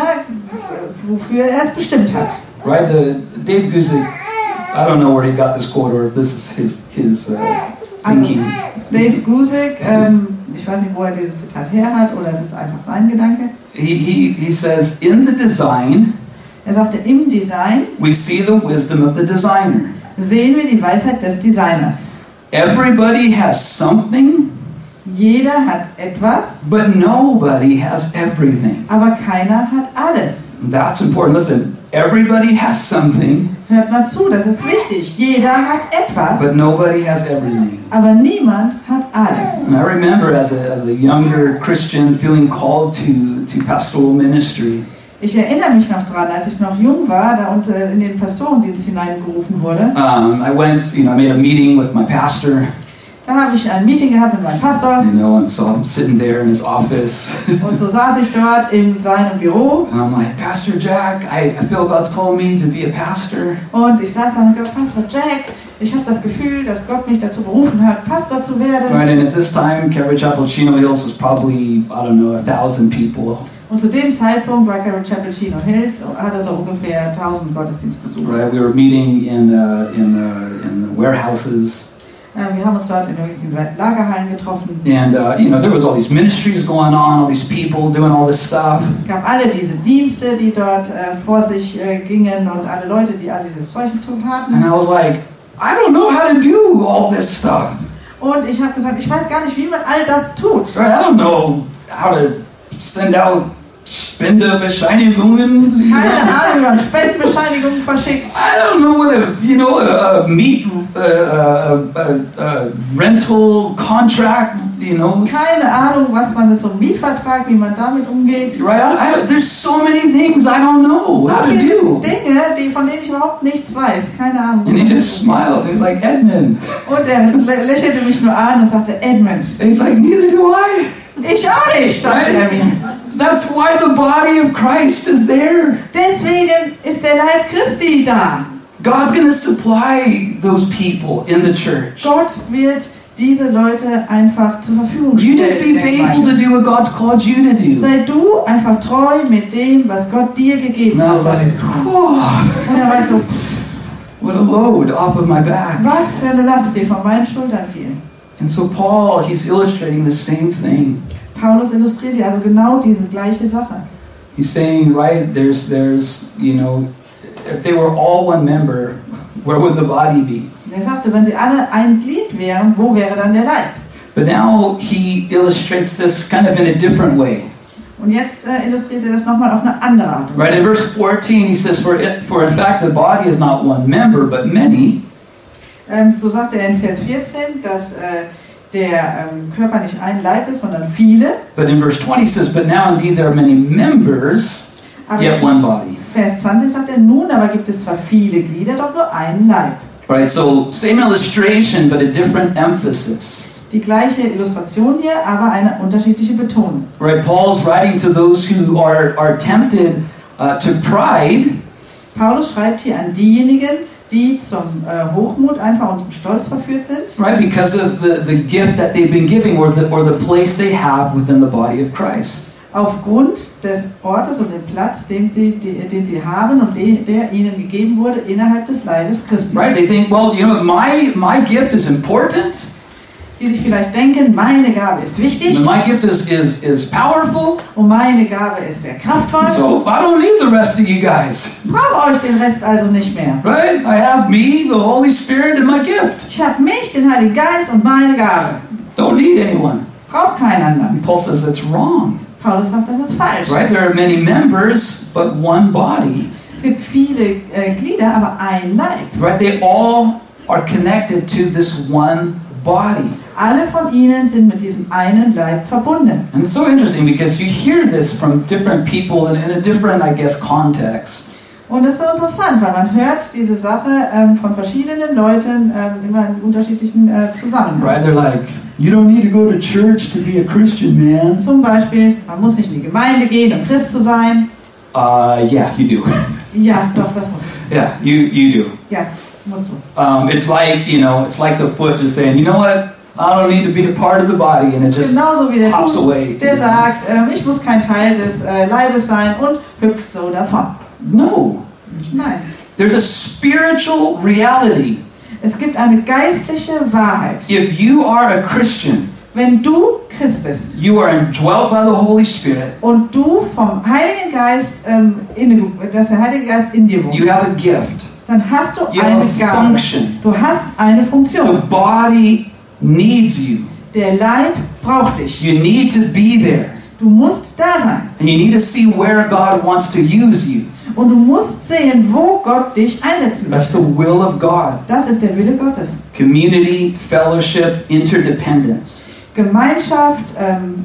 wofür er es bestimmt hat. Right, the Dave Guzik, I don't know where he got this quote or if this is his his uh, thinking. Also, Dave Guzik, ähm, ich weiß nicht, wo er dieses Zitat her hat, oder es ist einfach sein Gedanke. He he he says, in the design, er sagte, im Design we see the wisdom of the designer. Sehen wir die Weisheit des Designers. Everybody has something. Jeder hat etwas, but nobody has everything. Aber keiner hat alles. That's important. Listen, everybody has something. Hört mal zu, das ist wichtig. Jeder hat etwas, but nobody has everything. Aber niemand hat alles. And I remember as a as a younger Christian feeling called to to pastoral ministry. Ich erinnere mich noch dran, als ich noch jung war, da und äh, in den Pastorendienst hineingerufen wurde. Um, I went, you know, I made a meeting with my pastor. Da habe ich ein Meeting gehabt mit meinem Pastor. You know, and so I'm sitting there in his office. Und so saß ich dort in seinem Büro. And I'm like, Pastor Jack, I, I feel God's called me to be a pastor. Und ich saß da und gesagt, Pastor Jack, ich habe das Gefühl, dass Gott mich dazu berufen hat, Pastor zu werden. Right, and at this time, Calvary Chapel Chino Hills was probably, I don't know, a thousand people. Und zu dem Zeitpunkt war Calvary Chapel Chino Hills, hatte so ungefähr tausend Gottesdienstbesucher. Right, we were meeting in uh, in uh, in the warehouses. Wir haben uns dort in irgendwelchen Lagerhallen getroffen. And uh, you know, there was all these ministries going on, all these people doing all this stuff. Es gab alle diese Dienste, die dort äh, vor sich äh, gingen und alle Leute, die all dieses Zeug zu tun hatten. And I was like, I don't know how to do all this stuff. Und ich habe gesagt, ich weiß gar nicht, wie man all das tut. Right, I don't know how to send out Spendebescheinigungen. Keine Ahnung, wie man Spendenbescheinigungen verschickt. I don't know what a, you know, a, a meat uh, a, a, a rental contract, you know. Keine Ahnung, was man mit so einem Mietvertrag, wie man damit umgeht. Right, I, I, there's so many things I don't know so how to viele do. Dinge, die, von denen ich überhaupt nichts weiß. Keine Ahnung. And he just smiled. He was like, Edmund. Und er lä- lächelte mich nur an und sagte, Edmund. And he's like, neither do I. Ich auch nicht, sagte er mir. That's why the body of Christ is there. Deswegen ist der Leib Christi da. God's going to supply those people in the church. Gott wird diese Leute einfach zur Verfügung You just stellen. be faithful to do what God's called you to do. Sei du einfach treu mit dem, was Gott dir gegeben And I hat. was like, oh, Und er war so, what a load off of my back. was für eine Last, die von meinen Schultern fiel. And so Paul, he's illustrating the same thing. Paulus illustriert hier also genau diese gleiche Sache. He's saying, right, there's, there's, you know, if they were all one member, where would the body be? Er sagte, wenn sie alle ein Glied wären, wo wäre dann der Leib? But now he illustrates this kind of in a different way. Und jetzt äh, illustriert er das nochmal auf eine andere Art. Right, in verse fourteen, he says, for, it, for in fact the body is not one member, but many. Ähm, so sagt er in Vers vierzehn, dass äh, der ähm, Körper nicht ein Leib ist, sondern viele. But in verse twenty it says, but now indeed there are many members, Aber yet one body. Vers zwanzig sagt er, nun aber gibt es zwar viele Glieder, doch nur einen Leib. Right, so same illustration, but a different emphasis. Die gleiche Illustration hier, aber eine unterschiedliche Betonung. Right, Paul's writing to those who are, are tempted uh, to pride. Paulus schreibt hier an diejenigen, die zum äh, Hochmut einfach und zum Stolz verführt sind. Right, because of the, the gift that they've been giving or the, or the place they have within the body of Christ. Aufgrund des Ortes und dem Platz, den sie, die, den sie haben und de, der ihnen gegeben wurde innerhalb des Leibes Christi. Right, they think, well, you know, my, my gift is important. Die sich vielleicht denken, meine Gabe ist wichtig My gift is, is, is powerful. und meine Gabe ist sehr kraftvoll. So I don't need the rest of you guys. Brauche euch den Rest also nicht mehr. Right? I have me, the Holy Spirit, and my gift. Ich habe mich, den Heiligen Geist und meine Gabe. Don't need anyone. Brauche keinen anderen. And Paul says that's wrong. Paulus sagt, das ist falsch. Right? There are many members, but one body. Es gibt viele äh, Glieder, aber ein Leib. Right? They all are connected to this one body. Alle von ihnen sind mit diesem einen Leib verbunden. And it's so interesting because you hear this from different people in, in a different, I guess, context. Und es ist so interessant, weil man hört diese Sache ähm, von verschiedenen Leuten ähm, immer in unterschiedlichen äh, Zusammenhängen. Right? They're like, you don't need to go to church to be a Christian, man. Zum Beispiel, man muss nicht in die Gemeinde gehen, um Christ zu sein. Uh, yeah, you do. Ja, doch, das musst du. Yeah, you, you do. Ja, musst du. Um, it's like, you know, it's like the foot just saying, you know what? I don't need to be a part of the body, and it just Genauso wie der hops Fuß, away. der sagt, ähm, ich muss kein Teil des äh, Leibes sein und hüpft so davon. No. Nein. There's a spiritual reality. Es gibt eine geistliche Wahrheit. If you are a Christian, Wenn du Christ bist you are indwelt by the Holy Spirit, und du vom Heiligen Geist, ähm, in, dass der Heilige Geist in dir wohnt, you have a gift. dann hast du You have eine a Gabe. function. Du hast eine The Funktion. body needs you. Der Leib braucht dich. You need to be there. Du musst da sein. And you need to see where God wants to use you. Und du musst sehen, wo Gott dich einsetzen That's möchte. the will of God. Das ist der Wille Gottes. Community, fellowship, interdependence. Gemeinschaft, ähm,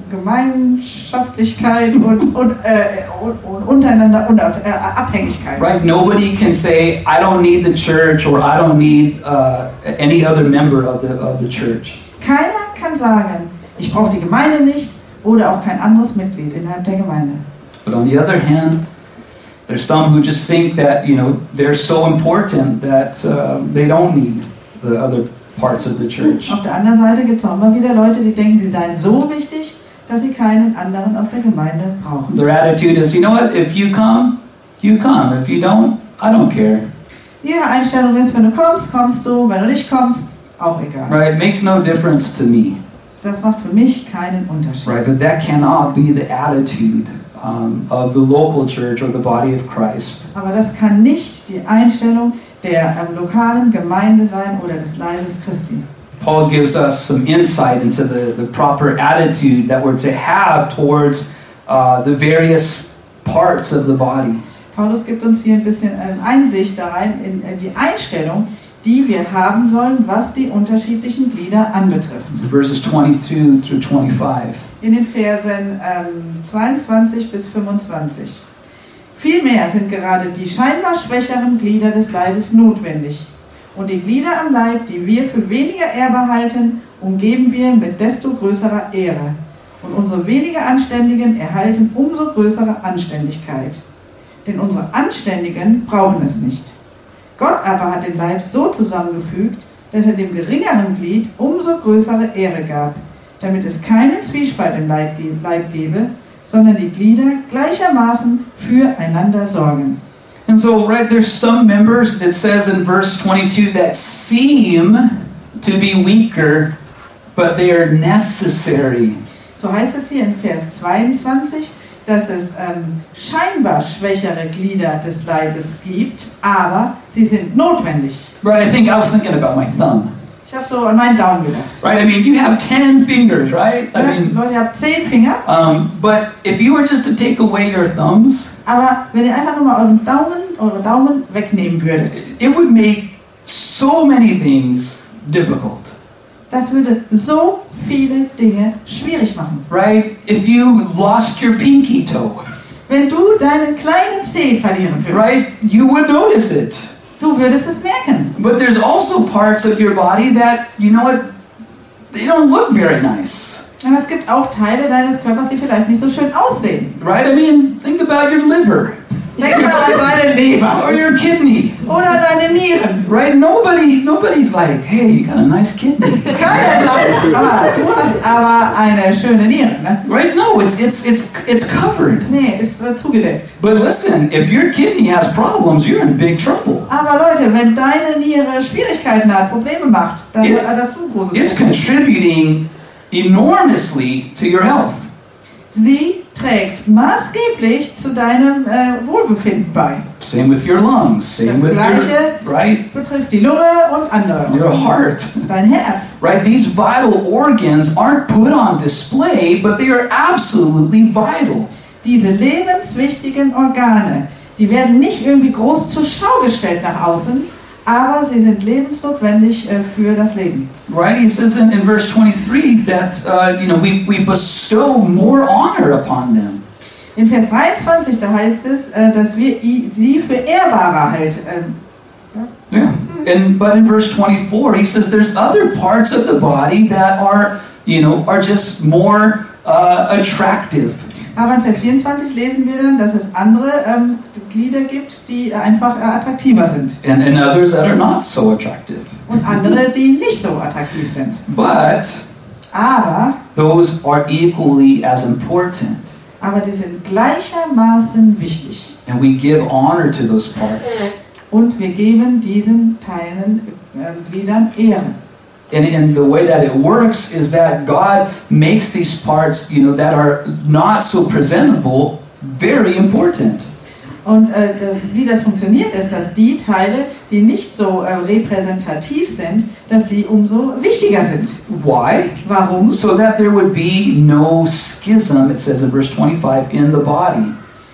Gemeinschaftlichkeit und, und, äh, und, und untereinander Unab äh, Abhängigkeit. Right? Nobody can say, I don't need the church or I don't need uh, any other member of the, of the church. Keiner kann sagen, ich brauche die Gemeinde nicht oder auch kein anderes Mitglied innerhalb der Gemeinde. But on the other hand, there's some who just think that, you know, they're so important that uh, they don't need the other parts of the church. Auf der anderen Seite gibt es auch immer wieder Leute, die denken, sie seien so wichtig, dass sie keinen anderen aus der Gemeinde brauchen. Their attitude is, you know what, if you come, you come. If you don't, I don't care. Ihre Einstellung ist, wenn du kommst, kommst du, wenn du nicht kommst, auch egal. Right? It makes no difference to me. Das macht für mich keinen Unterschied. Right? But that cannot be the attitude um, of the local church or the body of Christ. Aber das kann nicht die Einstellung der ähm, lokalen Gemeinde sein oder des Leibes Christi. Paul gives us some insight into the, the proper attitude that we're to have towards uh, the various parts of the body. Paulus gibt uns hier ein bisschen ähm, Einsicht da rein in äh, die Einstellung, die wir haben sollen, was die unterschiedlichen Glieder anbetrifft. So verses twenty-two through twenty-five. In den Versen ähm, zweiundzwanzig bis fünfundzwanzig. Vielmehr sind gerade die scheinbar schwächeren Glieder des Leibes notwendig. Und die Glieder am Leib, die wir für weniger ehrbar halten, umgeben wir mit desto größerer Ehre. Und unsere weniger Anständigen erhalten umso größere Anständigkeit. Denn unsere Anständigen brauchen es nicht. Gott aber hat den Leib so zusammengefügt, dass er dem geringeren Glied umso größere Ehre gab, damit es keinen Zwiespalt im Leib gebe, sondern die Glieder gleichermaßen füreinander sorgen. And so, right, there's some members, it says in verse twenty-two, that seem to be weaker, but they are necessary. So heißt es hier in Vers zweiundzwanzig, dass es ähm, scheinbar schwächere Glieder des Leibes gibt, aber sie sind notwendig. Right, I think I was thinking about my thumb. Ich habe so an meinen Daumen gedacht. Right, I mean, you have ten fingers, right? I Ja, mean, Leute, ihr habt zehn Finger, um, but if you were just to take away your thumbs, aber wenn ihr einfach nur mal euren Daumen, eure Daumen wegnehmen würdet, it would make so many things difficult. Das würde so viele Dinge schwierig machen. Right? If you lost your pinky toe, Wenn du deinen kleinen Zeh verlieren würdest, right? You would notice it. du würdest es merken. But there's also parts of your body that, you know what, they don't look very nice. Aber es gibt auch Teile deines Körpers, die vielleicht nicht so schön aussehen. Right? I mean, think about your liver. Denk mal an deine Leber Or your kidney. oder deine Nieren. Right? Nobody, nobody's like, hey, you got a nice kidney. Keiner sagt, aber du hast aber eine schöne Niere. Ne? Right? No, it's it's it's it's covered. Nee, ist äh, zugedeckt. But listen, if your kidney has problems, you're in big trouble. Aber Leute, wenn deine Niere Schwierigkeiten hat, Probleme macht, dann It's- hast du große It's Probleme. contributing enormously to your health. Sie trägt maßgeblich zu deinem äh, Wohlbefinden bei. Same with your lungs. Same Das with Gleiche your right, betrifft die Lunge und andere. your heart. Dein Herz. Right? These vital organs aren't put on display, but they are absolutely vital. Diese lebenswichtigen Organe, die werden nicht irgendwie groß zur Schau gestellt nach außen, aber sie sind lebensnotwendig äh, für das Leben. Right? He says in, in verse twenty-three that uh, you know we, we bestow more honor upon them. In Vers dreiundzwanzig, da heißt es, äh, dass wir i- sie für ehrbarer halt. ähm, Yeah. And but in verse twenty-four, he says there's other parts of the body that are you know are just more uh, attractive. Aber in Vers vierundzwanzig lesen wir dann, dass es andere ähm, Glieder gibt, die einfach äh, attraktiver sind. And, and others that are not so attractive. Und andere, die nicht so attraktiv sind. But Aber, those are equally as important. aber die sind gleichermaßen wichtig. And we give honor to those parts. Und wir geben diesen Teilen, äh, Gliedern Ehre. And, and the way that it works is that God makes these parts, you know, that are not so presentable, very important. Und äh, da- wie das funktioniert, ist, dass die Teile, die nicht so äh, repräsentativ sind, dass sie umso wichtiger sind. Why? Warum? So that there would be no schism, it says in verse twenty-five, in the body.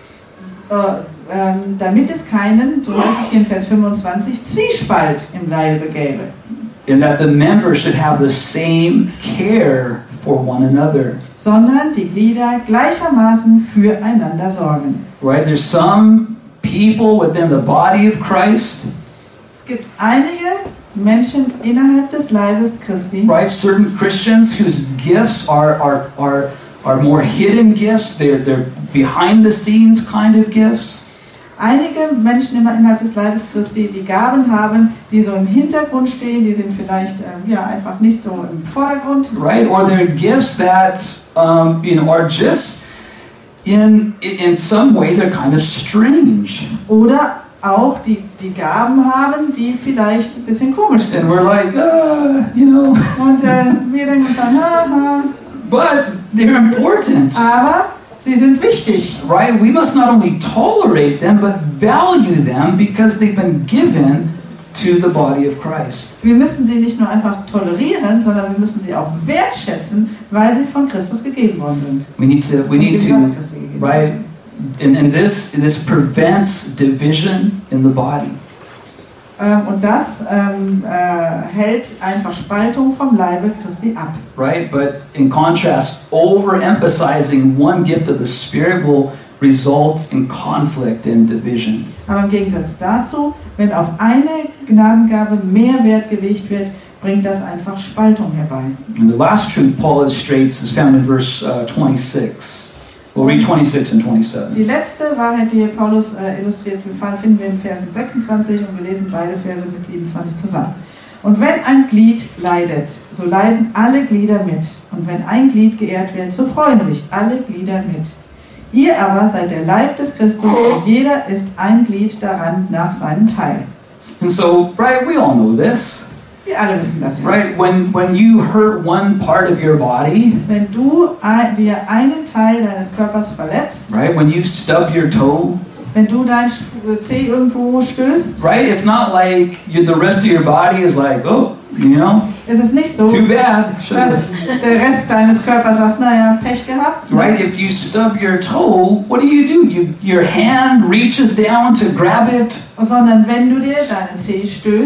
Äh, ähm, damit es keinen, so heißt es hier in Vers fünfundzwanzig, Zwiespalt im Leibe gäbe. And that the members should have the same care for one another. Sondern die Glieder gleichermaßen füreinander sorgen. Right? There's some people within the body of Christ, Es gibt einige Menschen innerhalb des Leibes Christi, right? Certain Christians whose gifts are are are are more hidden gifts. They're they're behind the scenes kind of gifts. einige Menschen immer innerhalb des Leibes Christi, die Gaben haben, die so im Hintergrund stehen, die sind vielleicht ähm, ja, einfach nicht so im Vordergrund. Right? Or they're gifts that um, you know are just in in some way they're kind of strange. Oder auch die, die Gaben haben, die vielleicht ein bisschen komisch sind. And we're like, uh, you know, Und äh, wir denken uns dann, haha, but they're important. aber sie sind wichtig. Right? We must not only tolerate them, but value them because they've been given to the body of Christ. Wir müssen sie nicht nur einfach tolerieren, sondern wir müssen sie auch wertschätzen, weil sie von Christus gegeben worden sind. We need to, we Und need dem to, Leib Christi gegeben right? worden. And, and this, this prevents division in the body. Ähm, und das ähm, äh, hält einfach Spaltung vom Leibe Christi ab. Right? But in contrast, overemphasizing one gift of the Spirit will result in conflict and division. Aber im Gegensatz dazu, wenn auf eine Gnadengabe mehr Wert gelegt wird, bringt das einfach Spaltung herbei. And the last truth Paul illustrates is found in verse uh, twenty-six. We'll read twenty-six and twenty-seven. Die letzte Wahrheit, die hier Paulus äh, illustriert, finden wir in Versen sechsundzwanzig und wir lesen beide Verse mit siebenundzwanzig zusammen. Und wenn ein Glied leidet, so leiden alle Glieder mit. Und wenn ein Glied geehrt wird, so freuen sich alle Glieder mit. Ihr aber seid der Leib des Christus und jeder ist ein Glied daran nach seinem Teil. And so, right, we all know this. Wir alle wissen das ja. Right? When when you hurt one part of your body, Wenn du ein, dir einen Teil deines Körpers verletzt, right? When you stub your toe, wenn du dein Zeh irgendwo stößt, right? It's not like you, the rest of your body is like, oh, you know, ist es nicht so, too bad. dass Should've- der Rest deines Körpers sagt, naja, Pech gehabt. Right? If you stub your toe, what do you do? You your hand reaches down to grab it, Sondern wenn du dir deinen Zeh stößt,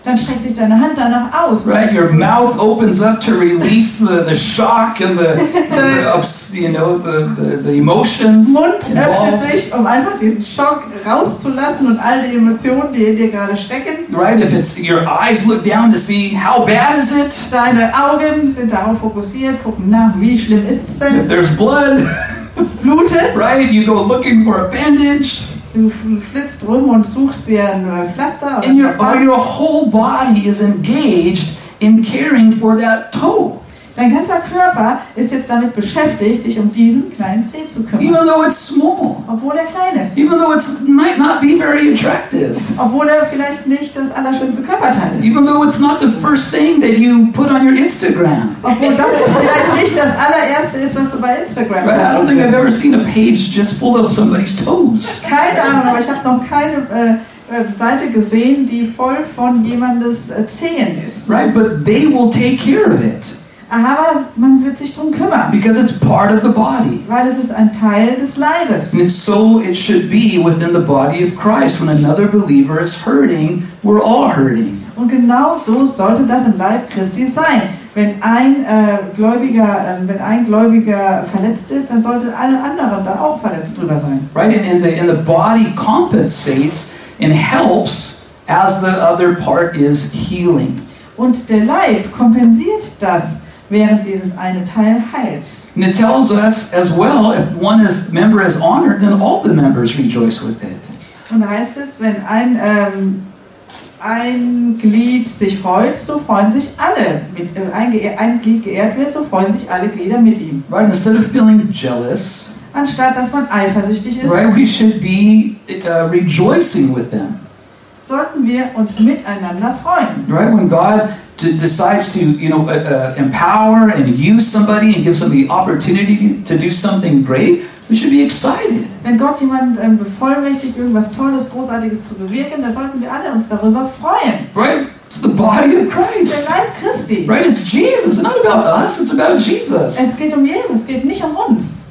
dann streckt sich deine Hand danach aus. Right, your mouth opens up to release the, the shock and the, the ups, you know, the, the, the emotions. Mund öffnet involved. sich, um einfach diesen Schock rauszulassen und all die Emotionen, die in dir gerade stecken. Right, if it's your eyes look down to see how bad is it. Deine Augen sind darauf fokussiert, gucken nach, wie schlimm ist es If denn? there's blood, Blutet? right, you go looking for a bandage. Du flitzt rum und suchst dir ein äh, Pflaster oder And your, ein Verband. your whole body is engaged in caring for that toe. Dein ganzer Körper ist jetzt damit beschäftigt, sich um diesen kleinen Zeh zu kümmern. Even though it's small. Obwohl er klein ist. Even though it might not be very attractive. Obwohl er vielleicht nicht das allerschönste Körperteil ist. Even though it's not the first thing that you put on your Instagram. Obwohl das vielleicht nicht das allererste ist, was du bei Instagram Right? I don't think I've ever hast. seen a page just full of somebody's toes. Keine Ahnung, aber ich habe noch keine äh, äh, Seite gesehen, die voll von jemandes äh, Zehen ist. Right? But they will take care of it. Aber man wird sich drum kümmern, Because it's part of the body. weil es ist ein Teil des Leibes. And so it should be within the body of Christ. When another believer is hurting, we're all hurting. Und genau so sollte das im Leib Christi sein. Wenn ein äh, Gläubiger, äh, wenn ein Gläubiger verletzt ist, dann sollte alle anderen da auch verletzt drüber sein. Right? And, and, the, and the body compensates and helps as the other part is healing. Und der Leib kompensiert das, während dieses eine Teil heilt. And it tells us as well, if one is, member is honored, then all the members rejoice with it. Und da heißt es, wenn ein, ähm, ein Glied sich freut, so freuen sich alle. Mit, äh, ein, Ge- ein Glied geehrt wird, so freuen sich alle Glieder mit ihm. Right? Instead of feeling jealous, Anstatt dass man eifersüchtig ist, right, we should be uh, rejoicing with them. sollten wir uns miteinander freuen. Right? When God d- decides to, you know, uh, uh, empower and use somebody and give somebody the opportunity to do something great, we should be excited. Wenn Gott jemand ähm, bevollmächtigt, irgendwas Tolles, Großartiges zu bewirken, dann sollten wir alle uns darüber freuen. Right? It's the body of Das ist Christ. der Leib Christi. Right? It's Jesus. It's not about us. It's about Jesus. Es geht um Jesus, es geht nicht um uns.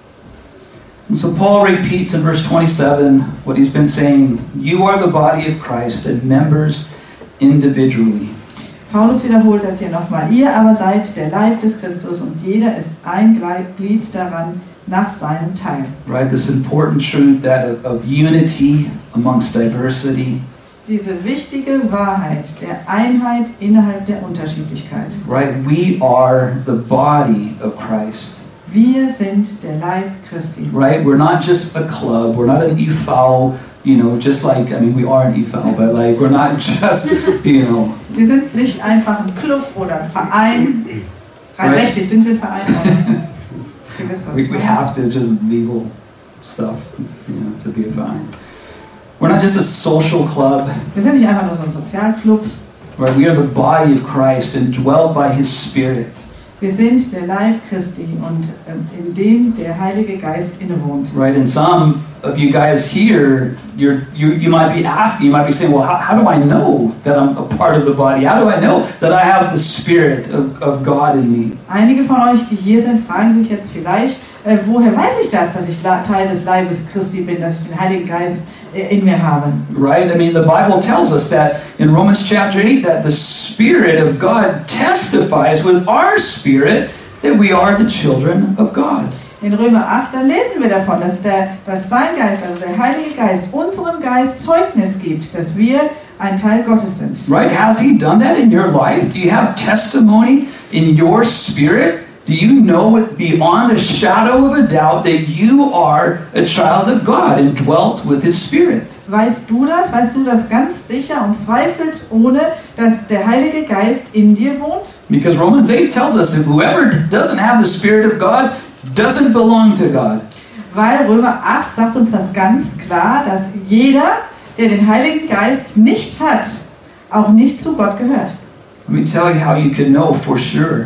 And so Paul repeats in verse twenty-seven what he's been saying. You are the body of Christ and members individually. Paulus wiederholt das hier nochmal. Ihr aber seid der Leib des Christus und jeder ist ein Glied daran nach seinem Teil. Right? This important truth that of, of unity amongst diversity. Diese wichtige Wahrheit der Einheit innerhalb der Unterschiedlichkeit. Right? We are the body of Christ. Wir sind der Leib Christi. Right? We're not just a club. We're not an E V A L, you know, just like, I mean, we are an E V A L, but like, we're not just, you know. Wir sind nicht einfach ein Club oder ein Verein. Rein Right. rechtlich sind wir ein Verein. Aber ihr wisst, was We, ich we meine. have to just legal stuff, you know, to be a fine. We're not just a social club. Wir sind nicht einfach nur so ein Sozialclub. Right? We are the body of Christ and dwelled by His Spirit. Wir sind der Leib Christi und ähm, in dem der Heilige Geist innewohnt. Right? And some of you guys here, you're, you you might be asking, you might be saying, well, how, how do I know that I'm a part of the body? How do I know that I have the Spirit of, of God in me? Einige von euch, die hier sind, fragen sich jetzt vielleicht, äh, woher weiß ich das, dass ich La- Teil des Leibes Christi bin, dass ich den Heiligen Geist äh, in mir habe? Right? I mean, the Bible tells us that in Romans chapter eight that the Spirit of God testifies with our spirit that we are the children of God. In Römer acht, da lesen wir davon, dass, der, dass sein Geist, also der Heilige Geist, unserem Geist Zeugnis gibt, dass wir ein Teil Gottes sind. Right? Has He done that in your life? Do you have testimony in your spirit? Do you know it beyond a shadow of a doubt that you are a child of God and dwelt with His Spirit? Weißt du das? Weißt du das ganz sicher und zweifelst, ohne dass der Heilige Geist in dir wohnt? Because Romans eight tells us that whoever doesn't have the Spirit of God doesn't belong to God. Weil Römer acht sagt uns das ganz klar, dass jeder, der den Heiligen Geist nicht hat, auch nicht zu Gott gehört. Let me tell you how you can know for sure.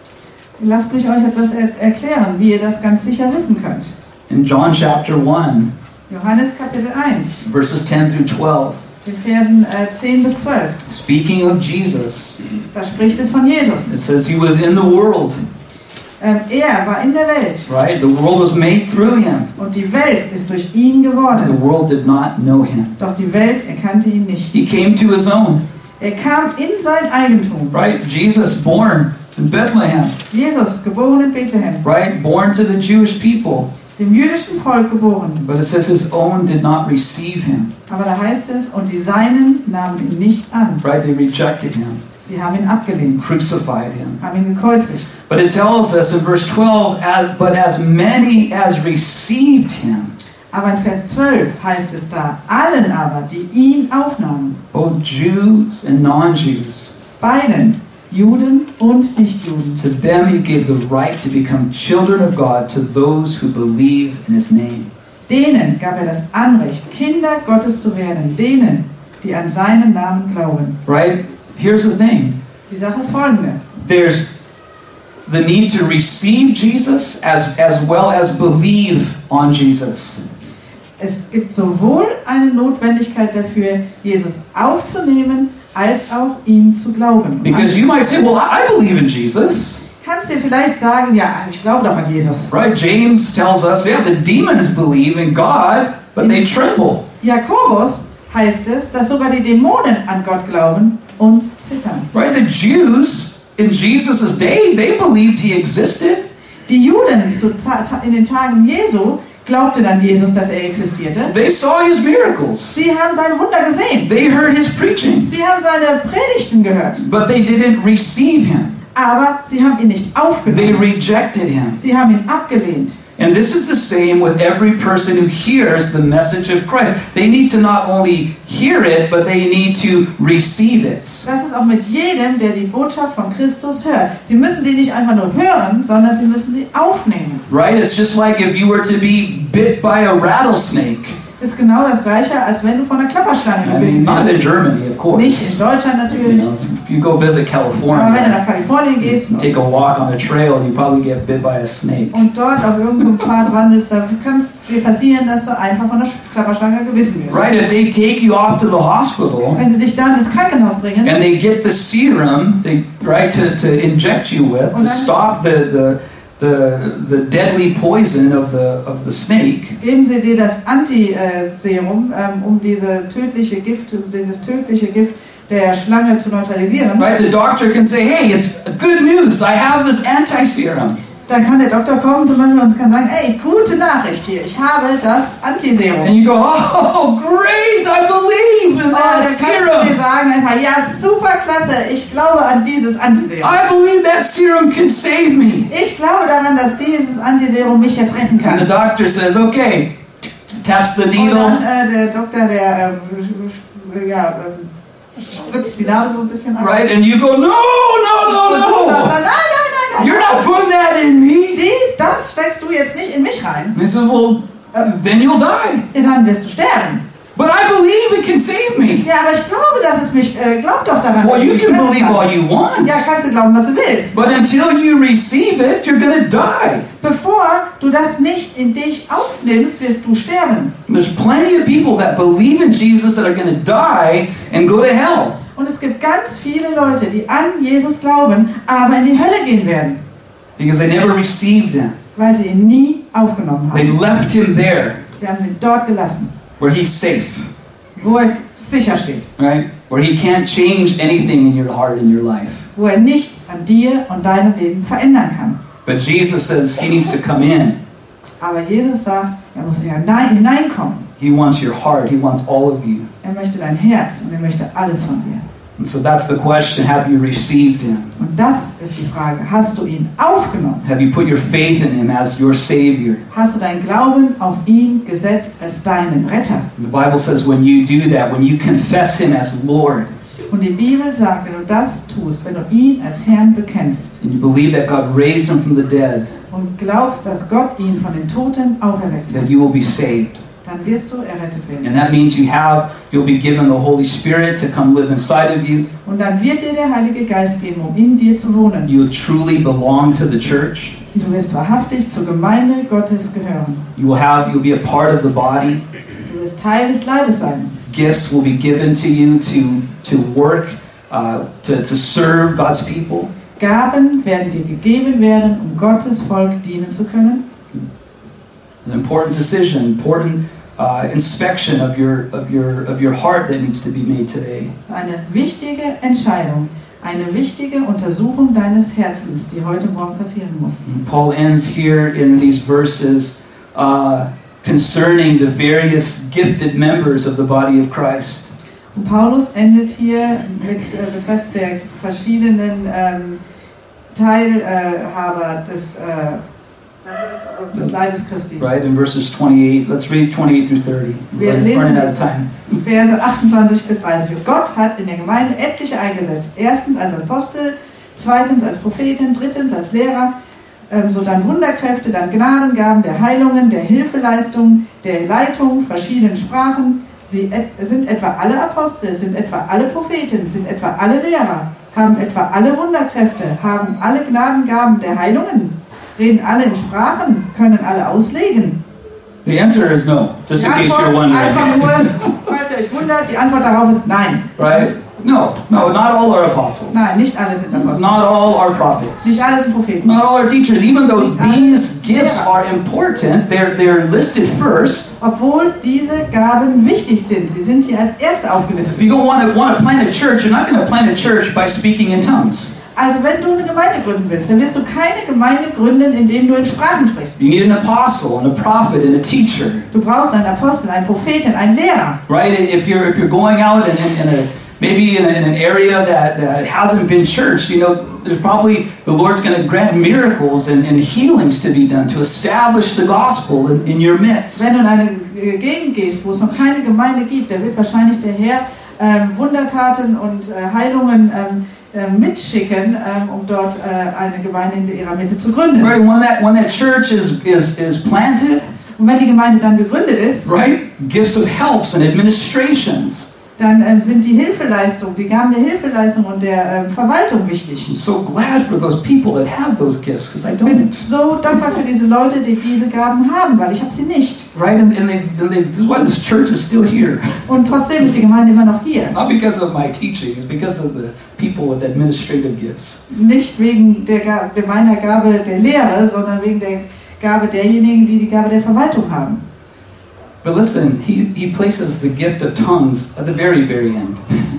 Lasst mich euch etwas er- erklären, wie ihr das ganz sicher wissen könnt. In John chapter one, Johannes Kapitel eins, verses ten through twelve, den Versen äh, zehn bis zwölf. speaking of Jesus, Da spricht es von it Jesus. says He was in the world, Ähm, er war in der Welt right? The world was made through Him. und die Welt ist durch ihn The geworden. world did not know Him. Doch die Welt erkannte ihn nicht. He came to His own, Er kam in sein Eigentum. Right? Jesus born in Bethlehem. Jesus, geboren in Bethlehem, Right? Born to the Jewish people. dem jüdischen Volk geboren. But it says his own did not receive him. Aber da heißt es, und die Seinen nahmen ihn nicht an. Right? They rejected him, Sie haben ihn abgelehnt, crucified him. haben ihn gekreuzigt. But it tells us in verse twelve, as, but as many as received him, Aber in Vers zwölf heißt es da, allen aber, die ihn aufnahmen, both Jews and non-Jews, beiden, Juden und Nichtjuden, to them he gave the right to become children of God to those who believe in his name. denen gab er das Anrecht, Kinder Gottes zu werden, denen, die an seinen Namen glauben. Right? Here's the thing. Die Sache ist folgende. There's the need to receive Jesus as, as well as believe on Jesus. Es gibt sowohl eine Notwendigkeit dafür, Jesus aufzunehmen, als auch ihm zu glauben. Because you might say, well, I believe in Jesus. Kannst dir vielleicht sagen, ja, ich glaube doch an Jesus. Right? James tells us, yeah, the demons believe in God, but they tremble. Jakobus heißt es, dass sogar die Dämonen an Gott glauben und zittern. Right? The Jews in Jesus' day, they believed he existed. Die Juden zu, in den Tagen Jesu glaubten an Jesus, dass er existierte. They saw his miracles. Sie haben sein Wunder gesehen. They heard his preaching. Sie haben seine Predigten gehört. But they didn't receive him. Aber sie haben ihn nicht They aufgenommen. rejected him. Sie haben ihn abgelehnt. And this is the same with every person who hears the message of Christ. They need to not only hear it, but they need to receive it. Das ist auch mit jedem, der die Botschaft von Christus hört. Sie müssen die nicht einfach nur hören, sondern sie müssen sie aufnehmen. Right? It's just like if you were to be bit by a rattlesnake. Ist genau das Gleiche, als wenn du von einer Klapperschlange I mean, gebissen not in wirst. Germany, of course. Nicht in Deutschland You natürlich. know, if you go visit Aber wenn du California, nach Kalifornien gehst take a walk on a trail, you probably get bit by a snake. und dort auf irgendeinem Pfad wandelst, dann kann es dir passieren, dass du einfach von einer Klapperschlange gebissen wirst. Right? If they take you off to the hospital Wenn sie dich dann ins Krankenhaus bringen and they get the serum, they, right, to, to inject you with to stop the, the the the deadly poison of the of the snake. geben sie dir das Antiserum, ähm, um diese tödliche Gift, dieses tödliche Gift der Schlange zu neutralisieren. Right? The doctor can say, "Hey, it's good news. I have this anti-serum." Dann kann der Doktor kommen zum Beispiel und kann sagen, ey, gute Nachricht hier, ich habe das Antiserum. And you go, "Oh, great! I believe in Und dann that kannst du dir serum. sagen einfach, ja, super klasse, ich glaube an dieses Antiserum. I believe that serum can save me." Ich glaube daran, dass dieses Antiserum mich jetzt retten And the kann. doctor says, "Okay." Taps the Und needle. dann äh, der Doktor, der ähm, sch- sch- ja, ähm, spritzt die Nadel so ein bisschen an. Right? And you go, "No, no, Und du no, sagst no! dann, nein, nein, nein, You're nein, not putting that in me." dies, das steckst du jetzt nicht in mich rein. And he says, "Well, then you'll die." Ja, dann wirst du sterben. But I believe it can save me. Ja, aber ich glaube, dass es mich, äh, glaub doch daran, Well, dass es you mich can retten believe kann. all you want. Ja, kannst du glauben, was du willst. But until you receive it, you're going to die. Bevor du das nicht in dich aufnimmst, wirst du sterben. There's plenty of people that believe in Jesus that are going to die and go to hell. Und es gibt ganz viele Leute, die an Jesus glauben, aber in die Hölle gehen werden, Because they never received him. weil sie ihn nie aufgenommen They haben. left him there Sie haben ihn dort gelassen, where he's safe, wo er sicher steht, right? Where he can't change anything in your heart, in your life. wo er nichts an dir und deinem Leben verändern kann. But Jesus says he needs to come in. Aber Jesus sagt, er muss hinein, hineinkommen. He wants your heart. He wants all of you. Er möchte dein Herz und er möchte alles von dir. And so that's the question. Have you received him? Und das ist die Frage. Hast du ihn aufgenommen? Have you put your faith in him as your Savior? Hast du deinen Glauben auf ihn gesetzt als deinen Retter? The Bible says when you do that, when you confess him as Lord, Und die Bibel sagt, wenn du das tust, wenn du ihn als Herrn bekennst and you believe that God raised him from the dead, und glaubst, dass Gott ihn von den Toten auferweckt then hat, you will be saved. dann wirst du errettet werden. And that means you have, you'll be given the Holy Spirit to come live inside of you. Und dann wird dir der Heilige Geist geben, um in dir zu wohnen. You will truly belong to the church. Du wirst wahrhaftig zur Gemeinde Gottes gehören. You will have, you'll be a part of the body. Du wirst Teil des Leibes sein. Gifts will be given to you to, to work, uh, to, to serve God's people. Gaben werden dir gegeben werden, um Gottes Volk dienen zu können. An important decision, important uh, inspection of your of your of your heart that needs to be made today. Das ist eine wichtige Entscheidung, eine wichtige Untersuchung deines Herzens, die heute Morgen passieren muss. And Paul ends here in these verses uh, concerning the various gifted members of the body of Christ. Und Paulus endet hier mit äh, betreffs der verschiedenen ähm, Teilhaber des, äh, des Leibes Christi. Right, in verses twenty-eight. Let's read twenty-eight through thirty. Wir We're lesen running out of time. Verse achtundzwanzig bis dreißig. Und Gott hat in der Gemeinde etliche eingesetzt. Erstens als Apostel, zweitens als Propheten, drittens als Lehrer, ähm, so dann Wunderkräfte, dann Gnadengaben der Heilungen, der Hilfeleistung, der Leitung, verschiedenen Sprachen. Sie et- sind etwa alle Apostel, sind etwa alle Propheten, sind etwa alle Lehrer, haben etwa alle Wunderkräfte, haben alle Gnadengaben der Heilungen, reden alle in Sprachen, können alle auslegen. The answer is no, just Die in case Antwort you're wondering. einfach nur, falls ihr euch wundert, die Antwort darauf ist nein. Right? No, no, not all are apostles. Nein, nicht alle sind Apostel. Not all are prophets. Nicht alle sind Propheten. Not all are teachers. Even though Nicht alle these sind gifts Lehrer. are important, they're they're listed first. Obwohl diese Gaben wichtig sind. Sie sind hier als erste If aufgelistet. you don't want to want to plant a church, you're not going to plant a church by speaking in tongues. Also wenn du eine Gemeinde gründen willst, dann wirst du keine Gemeinde gründen, indem du in Sprachen sprichst. You need an apostle and a prophet and a teacher. Du brauchst einen Apostel, einen Propheten, einen Lehrer. Right? If you're if you're going out in, in, in a maybe in, a, in an area that, that hasn't been churched, you know, there's probably the Lord's going to grant miracles and, and healings to be done to establish the gospel in, in your midst. Wenn du in eine Gegend gehst, wo es noch keine Gemeinde gibt, dann wird wahrscheinlich der Herr ähm, Wundertaten und äh, Heilungen ähm, äh, mitschicken, ähm, um dort äh, eine Gemeinde in ihrer Mitte zu gründen. Right? When that when that church is is is planted, Und wenn die Gemeinde dann gegründet ist, right? Gifts of helps and administrations. dann ähm, sind die Hilfeleistung, die Gaben der Hilfeleistung und der ähm, Verwaltung wichtig. I'm so glad for those people that have those gifts because I Ich bin don't. so dankbar für diese Leute, die diese Gaben haben, weil ich habe sie nicht. Right? And, and, they, and they, this is why this church is still here. Und trotzdem ist die Gemeinde immer noch hier. Not because of my teaching, it's because of the people with administrative gifts. Nicht wegen der Gabe, meiner Gabe der Lehre, sondern wegen der Gabe derjenigen, die die Gabe der Verwaltung haben. But listen, he, he places the gift of tongues at the very, very end.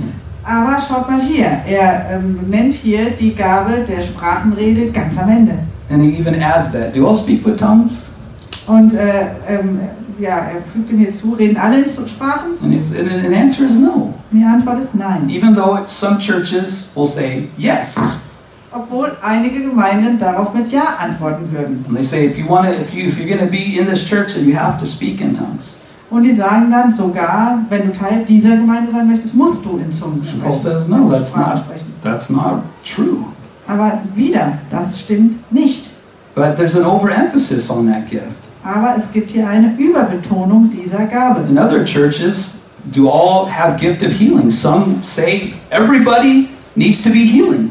Aber schaut mal hier, er ähm, nennt hier die Gabe der Sprachenrede ganz am Ende. And he even adds that. Do all speak with tongues? Und äh, ähm, ja, er fügt ihm hier zu, reden alle in Sprachen? And, he's, and, and the answer is no. Und die Antwort ist nein. Even though it's, some churches will say yes. Obwohl einige Gemeinden darauf mit Ja antworten würden. And they say if you want to, if you if you're going to be in this church, then you have to speak in tongues. Und die sagen dann sogar, wenn du Teil dieser Gemeinde sein möchtest, musst du in Zungen And Paul sprechen. says no, that's Sprachen not sprechen. that's not true. Aber wieder, das stimmt nicht. But there's an overemphasis on that gift. Aber es gibt hier eine Überbetonung dieser Gabe. In other churches, do all have gift of healing? Some say everybody needs to be healing.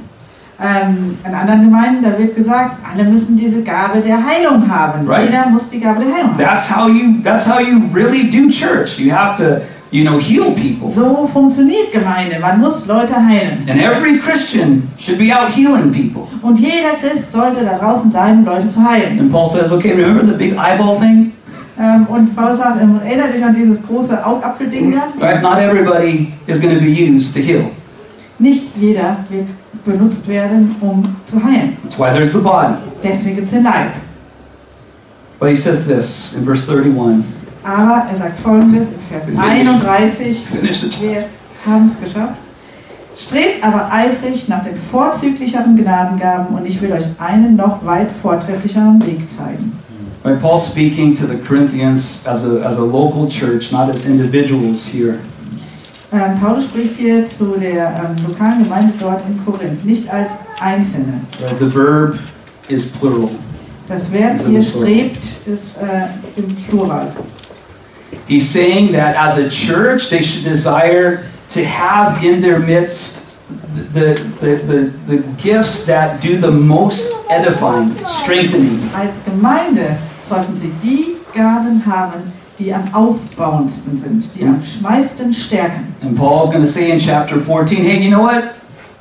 Ähm, in anderen Gemeinden, da wird gesagt, alle müssen diese Gabe der Heilung haben. Right. Jeder muss die Gabe der Heilung haben. That's how you that's how you really do church. You have to, you know, heal people. So funktioniert Gemeinde. Man muss Leute heilen. And every Christian should be out healing people. Und jeder Christ sollte da draußen sein, um Leute zu heilen. And Paul says, okay, remember the big eyeball thing? Ähm, und Paulus sagt, erinnert dich an dieses große Augapfelding da? Right? Not everybody is going to be used to heal. Nicht jeder wird benutzt werden, um zu heilen. That's why there's the body. Deswegen gibt es den Leib. But he says this in verse thirty-one. Aber er sagt Folgendes in Vers einunddreißig. Finish it. Wir haben es geschafft. Strebt aber eifrig nach den vorzüglicheren Gnadengaben und ich will euch einen noch weit vortrefflicheren Weg zeigen. Right, Paul's speaking to the Corinthians as a, as a local church, not as individuals here. Ähm, Paulus spricht hier zu der ähm, lokalen Gemeinde dort in Korinth, nicht als Einzelne. Right, the verb is plural. Das Verb hier strebt ist äh, im Plural. He's saying that as a church, they should desire to have in their midst the, the, the, the gifts that do the most edifying, strengthening. Als Gemeinde sollten sie die Gaben haben, die am aufbauendsten sind, die am meisten stärken. And Paul's going to say in chapter fourteen, hey, you know what?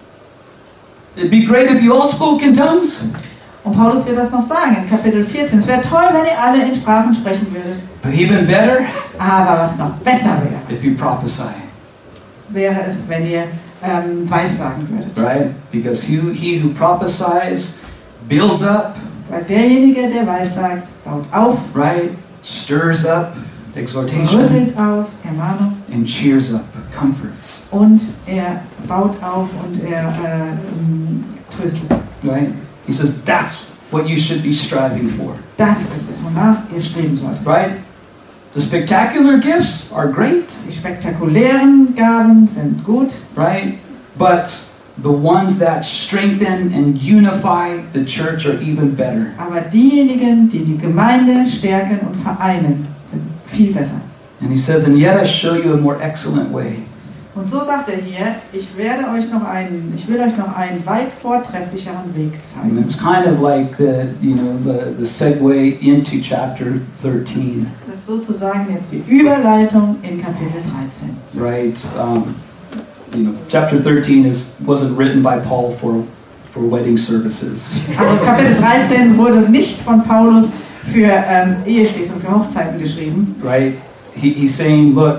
It'd be great if you all spoke in tongues. Und Paulus wird das noch sagen in Kapitel vierzehn. Es wäre toll, wenn ihr alle in Sprachen sprechen würdet. But even better, Aber was noch besser wäre, if you prophesy, wäre es, wenn ihr ähm, Weissagen würdet. right? Because he, he who prophesies builds up, Weil derjenige, der Weissagt, baut auf, right? Stirs up, exhortation, rüttelt auf, Ermahnung, and cheers up, comforts, und er baut auf und er äh, ähm, tröstet. right? He says that's what you should be striving for, Das ist es, wonach ihr streben solltet. right? The spectacular gifts are great, Die spektakulären Gaben sind gut, right? But the ones that strengthen and unify the church are even better. aber diejenigen, die die Gemeinde stärken und vereinen, sind viel besser. And he says, and yet I show you a more excellent way. Und so sagt er hier, ich werde euch noch einen, ich will euch noch einen weit vortrefflicheren Weg And zeigen. it's kind of like the, you know, the, the segue into chapter thirteen, Das ist sozusagen jetzt die Überleitung in Kapitel dreizehn. right? Um, you know, chapter thirteen is wasn't written by Paul for for wedding services, Also Kapitel dreizehn wurde nicht von Paulus für ähm, Eheschließung, für Hochzeiten geschrieben. right? He, he's saying, look,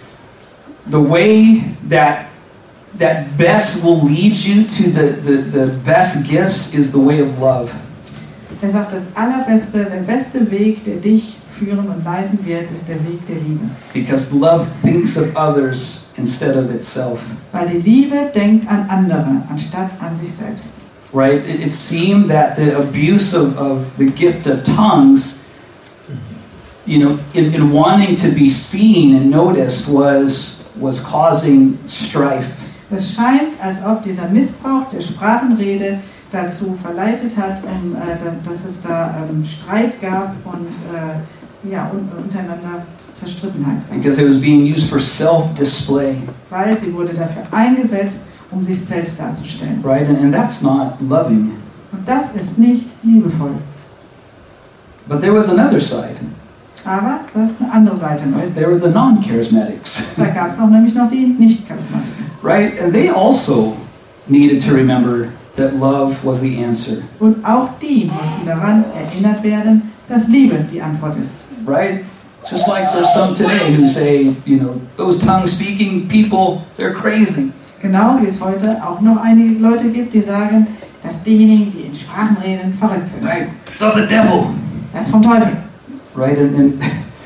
the way that that best will lead you to the, the, the best gifts is the way of love. Er sagt, das allerbeste, der beste Weg, der dich führen und leiten wird, ist der Weg der Liebe. Because love thinks of others instead of itself. Weil die Liebe denkt an andere, anstatt an sich selbst. Right? It, it seemed that the abuse of, of the gift of tongues, you know, in, in wanting to be seen and noticed was was causing strife. Es scheint, als ob dieser Missbrauch der Sprachenrede dazu verleitet hat, um, äh, da, dass es da ähm, Streit gab und äh, ja, un untereinander Zerstrittenheit. Because it was being used for self-display. Weil sie wurde dafür eingesetzt, um sich selbst darzustellen. Right? And, and that's not loving. Und das ist nicht liebevoll. But there was another side. Aber das ist eine andere Seite noch. Right? There were the non-charismatics. Da gab es auch nämlich noch die Nicht-Charismatiker. Right? And they also needed to remember that love was the answer. Und auch die mussten daran erinnert werden, dass Liebe die Antwort ist. Right? Just like there's some today who say, you know, those tongue-speaking people, they're crazy. Genau wie es heute auch noch einige Leute gibt, die sagen, dass diejenigen, die in Sprachen reden, verrückt sind. Right? It's of the devil. Das ist vom Teufel. Right? And, and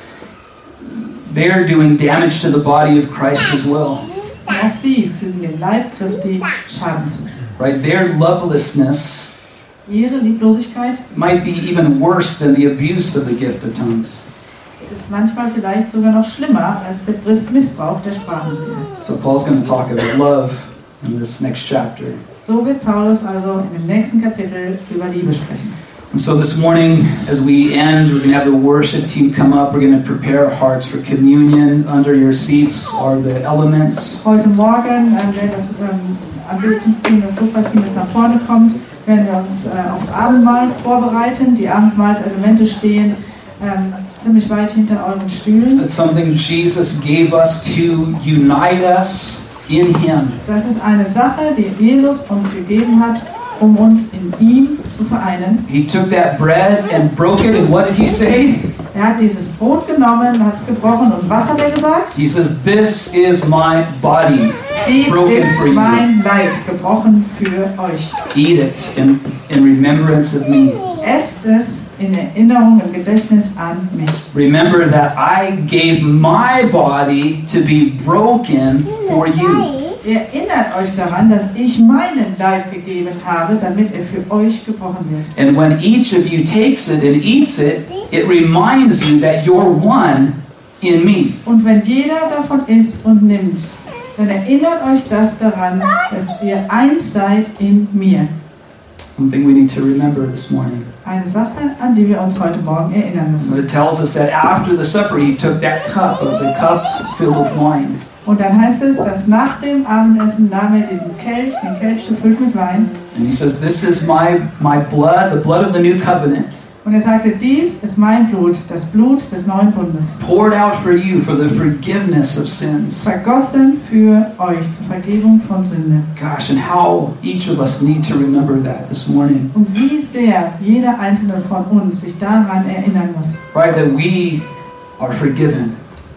they're doing damage to the body of Christ as well. Und auch sie fügen dem Leib Christi Schaden zu. Right? Their lovelessness Ihre Lieblosigkeit might be even worse than the abuse of the gift of tongues. ist manchmal vielleicht sogar noch schlimmer als der Missbrauch der Sprachenrede. So Paul's going to talk about love in this next chapter. So wird Paulus also in dem nächsten Kapitel über Liebe sprechen. And so this morning, as we end, we're going to have the worship team come up. We're going to prepare our hearts for communion. Under your seats are the elements. Heute Morgen, ähm, wenn das ähm, Anbetungsteam, das Lobpreisteam jetzt nach vorne kommt, werden wir uns äh, aufs Abendmahl vorbereiten. Die Abendmahlselemente stehen ähm, ziemlich weit hinter euren Stühlen. It's something Jesus gave us to unite us in Him. Das ist eine Sache, die Jesus uns gegeben hat, um uns in ihm zu vereinen. He took that bread and broke it, and what did He say? Er hat dieses Brot genommen, hat es gebrochen und was hat er gesagt? He says, "This is my body, Dies broken ist for you. mein Leib, gebrochen für euch. Eat it in, in remembrance of me." Esst es in Erinnerung, im Gedächtnis an mich. Remember that I gave my body to be broken for you. Erinnert euch daran, dass ich meinen Leib gegeben habe, damit er für euch gebrochen wird. And when each of you takes it and eats it, it reminds you that you're one in me. Und wenn jeder davon isst und nimmt, dann erinnert euch das daran, dass ihr eins seid in mir. Something we need to remember this morning. Eine Sache, an die wir uns heute Morgen erinnern müssen. It tells us that after the supper, he took that cup, of the cup filled with wine. Und dann heißt es, dass nach dem Abendessen nahm er diesen Kelch, den Kelch gefüllt mit Wein. And he says, "This is my my blood, the blood of the new covenant, Und er sagte, dies ist mein Blut, das Blut des neuen Bundes. poured out for you for the forgiveness of sins." Vergossen für euch zur Vergebung von Sünde. Gosh, and how each of us need to remember that this morning. Und wie sehr jeder einzelne von uns sich daran erinnern muss, Right, that we are forgiven.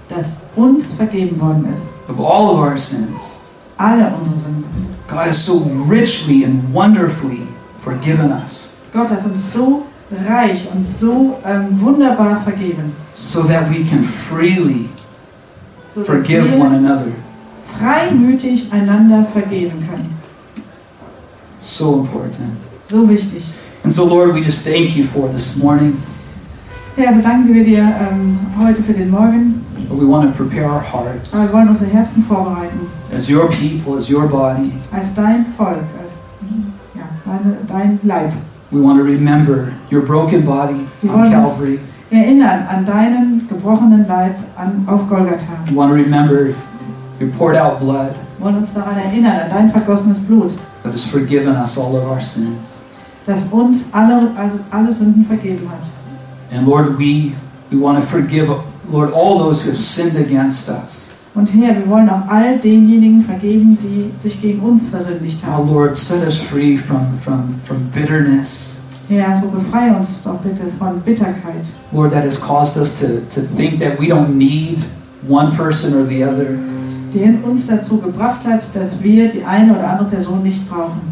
dass uns vergeben worden ist. Of all of our sins. Alle unsere Sünden. God has so richly and wonderfully forgiven us. Gott hat uns so reich und so ähm, wunderbar vergeben. So that we can freely So dass forgive wir one another. freimütig einander vergeben können. It's so important. So wichtig. And so, Lord, we just thank you for this morning. Herr, so danken wir dir ähm, heute für den Morgen. But we want to prepare our hearts Aber wir wollen unsere Herzen vorbereiten. as your people, as your body. Als dein Volk, als ja, deine, dein Leib. We want to remember your broken body Wir on wollen uns Calvary. erinnern an deinen gebrochenen Leib an, auf Golgatha. We want to remember your poured out blood Wir wollen uns daran erinnern, an dein vergossenes Blut, that has forgiven us all of our sins. das uns alle, alle, alle Sünden vergeben hat. And Lord, we, we want to forgive, Lord, all those who have sinned against us. Und Herr, wir wollen auch all denjenigen vergeben, die sich gegen uns versündigt Oh haben. Lord, set us free from, from, from bitterness. Herr, so befreie uns doch bitte von Bitterkeit. Lord, that has caused us to, to think that we don't need one person or the other. Die uns dazu gebracht hat, dass wir die eine oder andere Person nicht brauchen.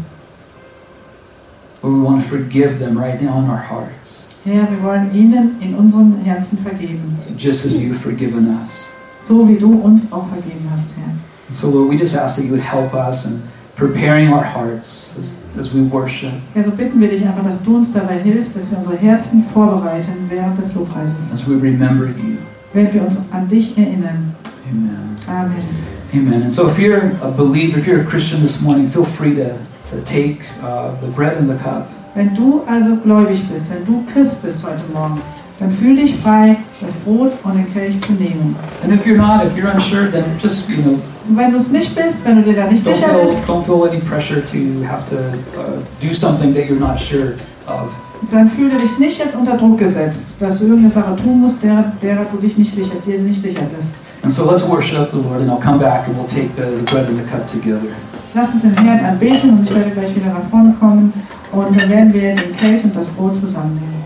But we want to forgive them right now in our hearts, Herr, wir wollen ihnen in unserem Herzen vergeben, just as you've forgiven us. so wie du uns auch vergeben hast, Herr. And so, Lord, we just ask that you would help us in preparing our hearts as, as we worship, Herr, so bitten wir dich einfach, dass du uns dabei hilfst, dass wir unsere Herzen vorbereiten während des Lobpreises, as we remember you. während wir uns an dich erinnern. Amen. Amen. Amen. And so if you're a believer, if you're a Christian this morning, feel free to, to take uh, the bread and the cup. Wenn du also gläubig bist, wenn du Christ bist heute Morgen, dann fühl dich frei, das Brot und den Kelch zu nehmen. And if you're not, if you're unsure, then just, you know, Und wenn du es nicht bist, wenn du dir da nicht don't sicher feel, bist, don't feel any pressure to have to uh, do something that you're not sure of. dann fühle dich nicht jetzt unter Druck gesetzt, dass du irgendeine Sache tun musst, derer, derer du dich nicht sicher, dir nicht sicher bist. And so let's worship the Lord, and I'll come back and we'll take the, the bread and the cup together. Lass uns den Herrn anbeten und ich werde gleich wieder nach vorne kommen und dann werden wir den Kelch und das Brot zusammennehmen.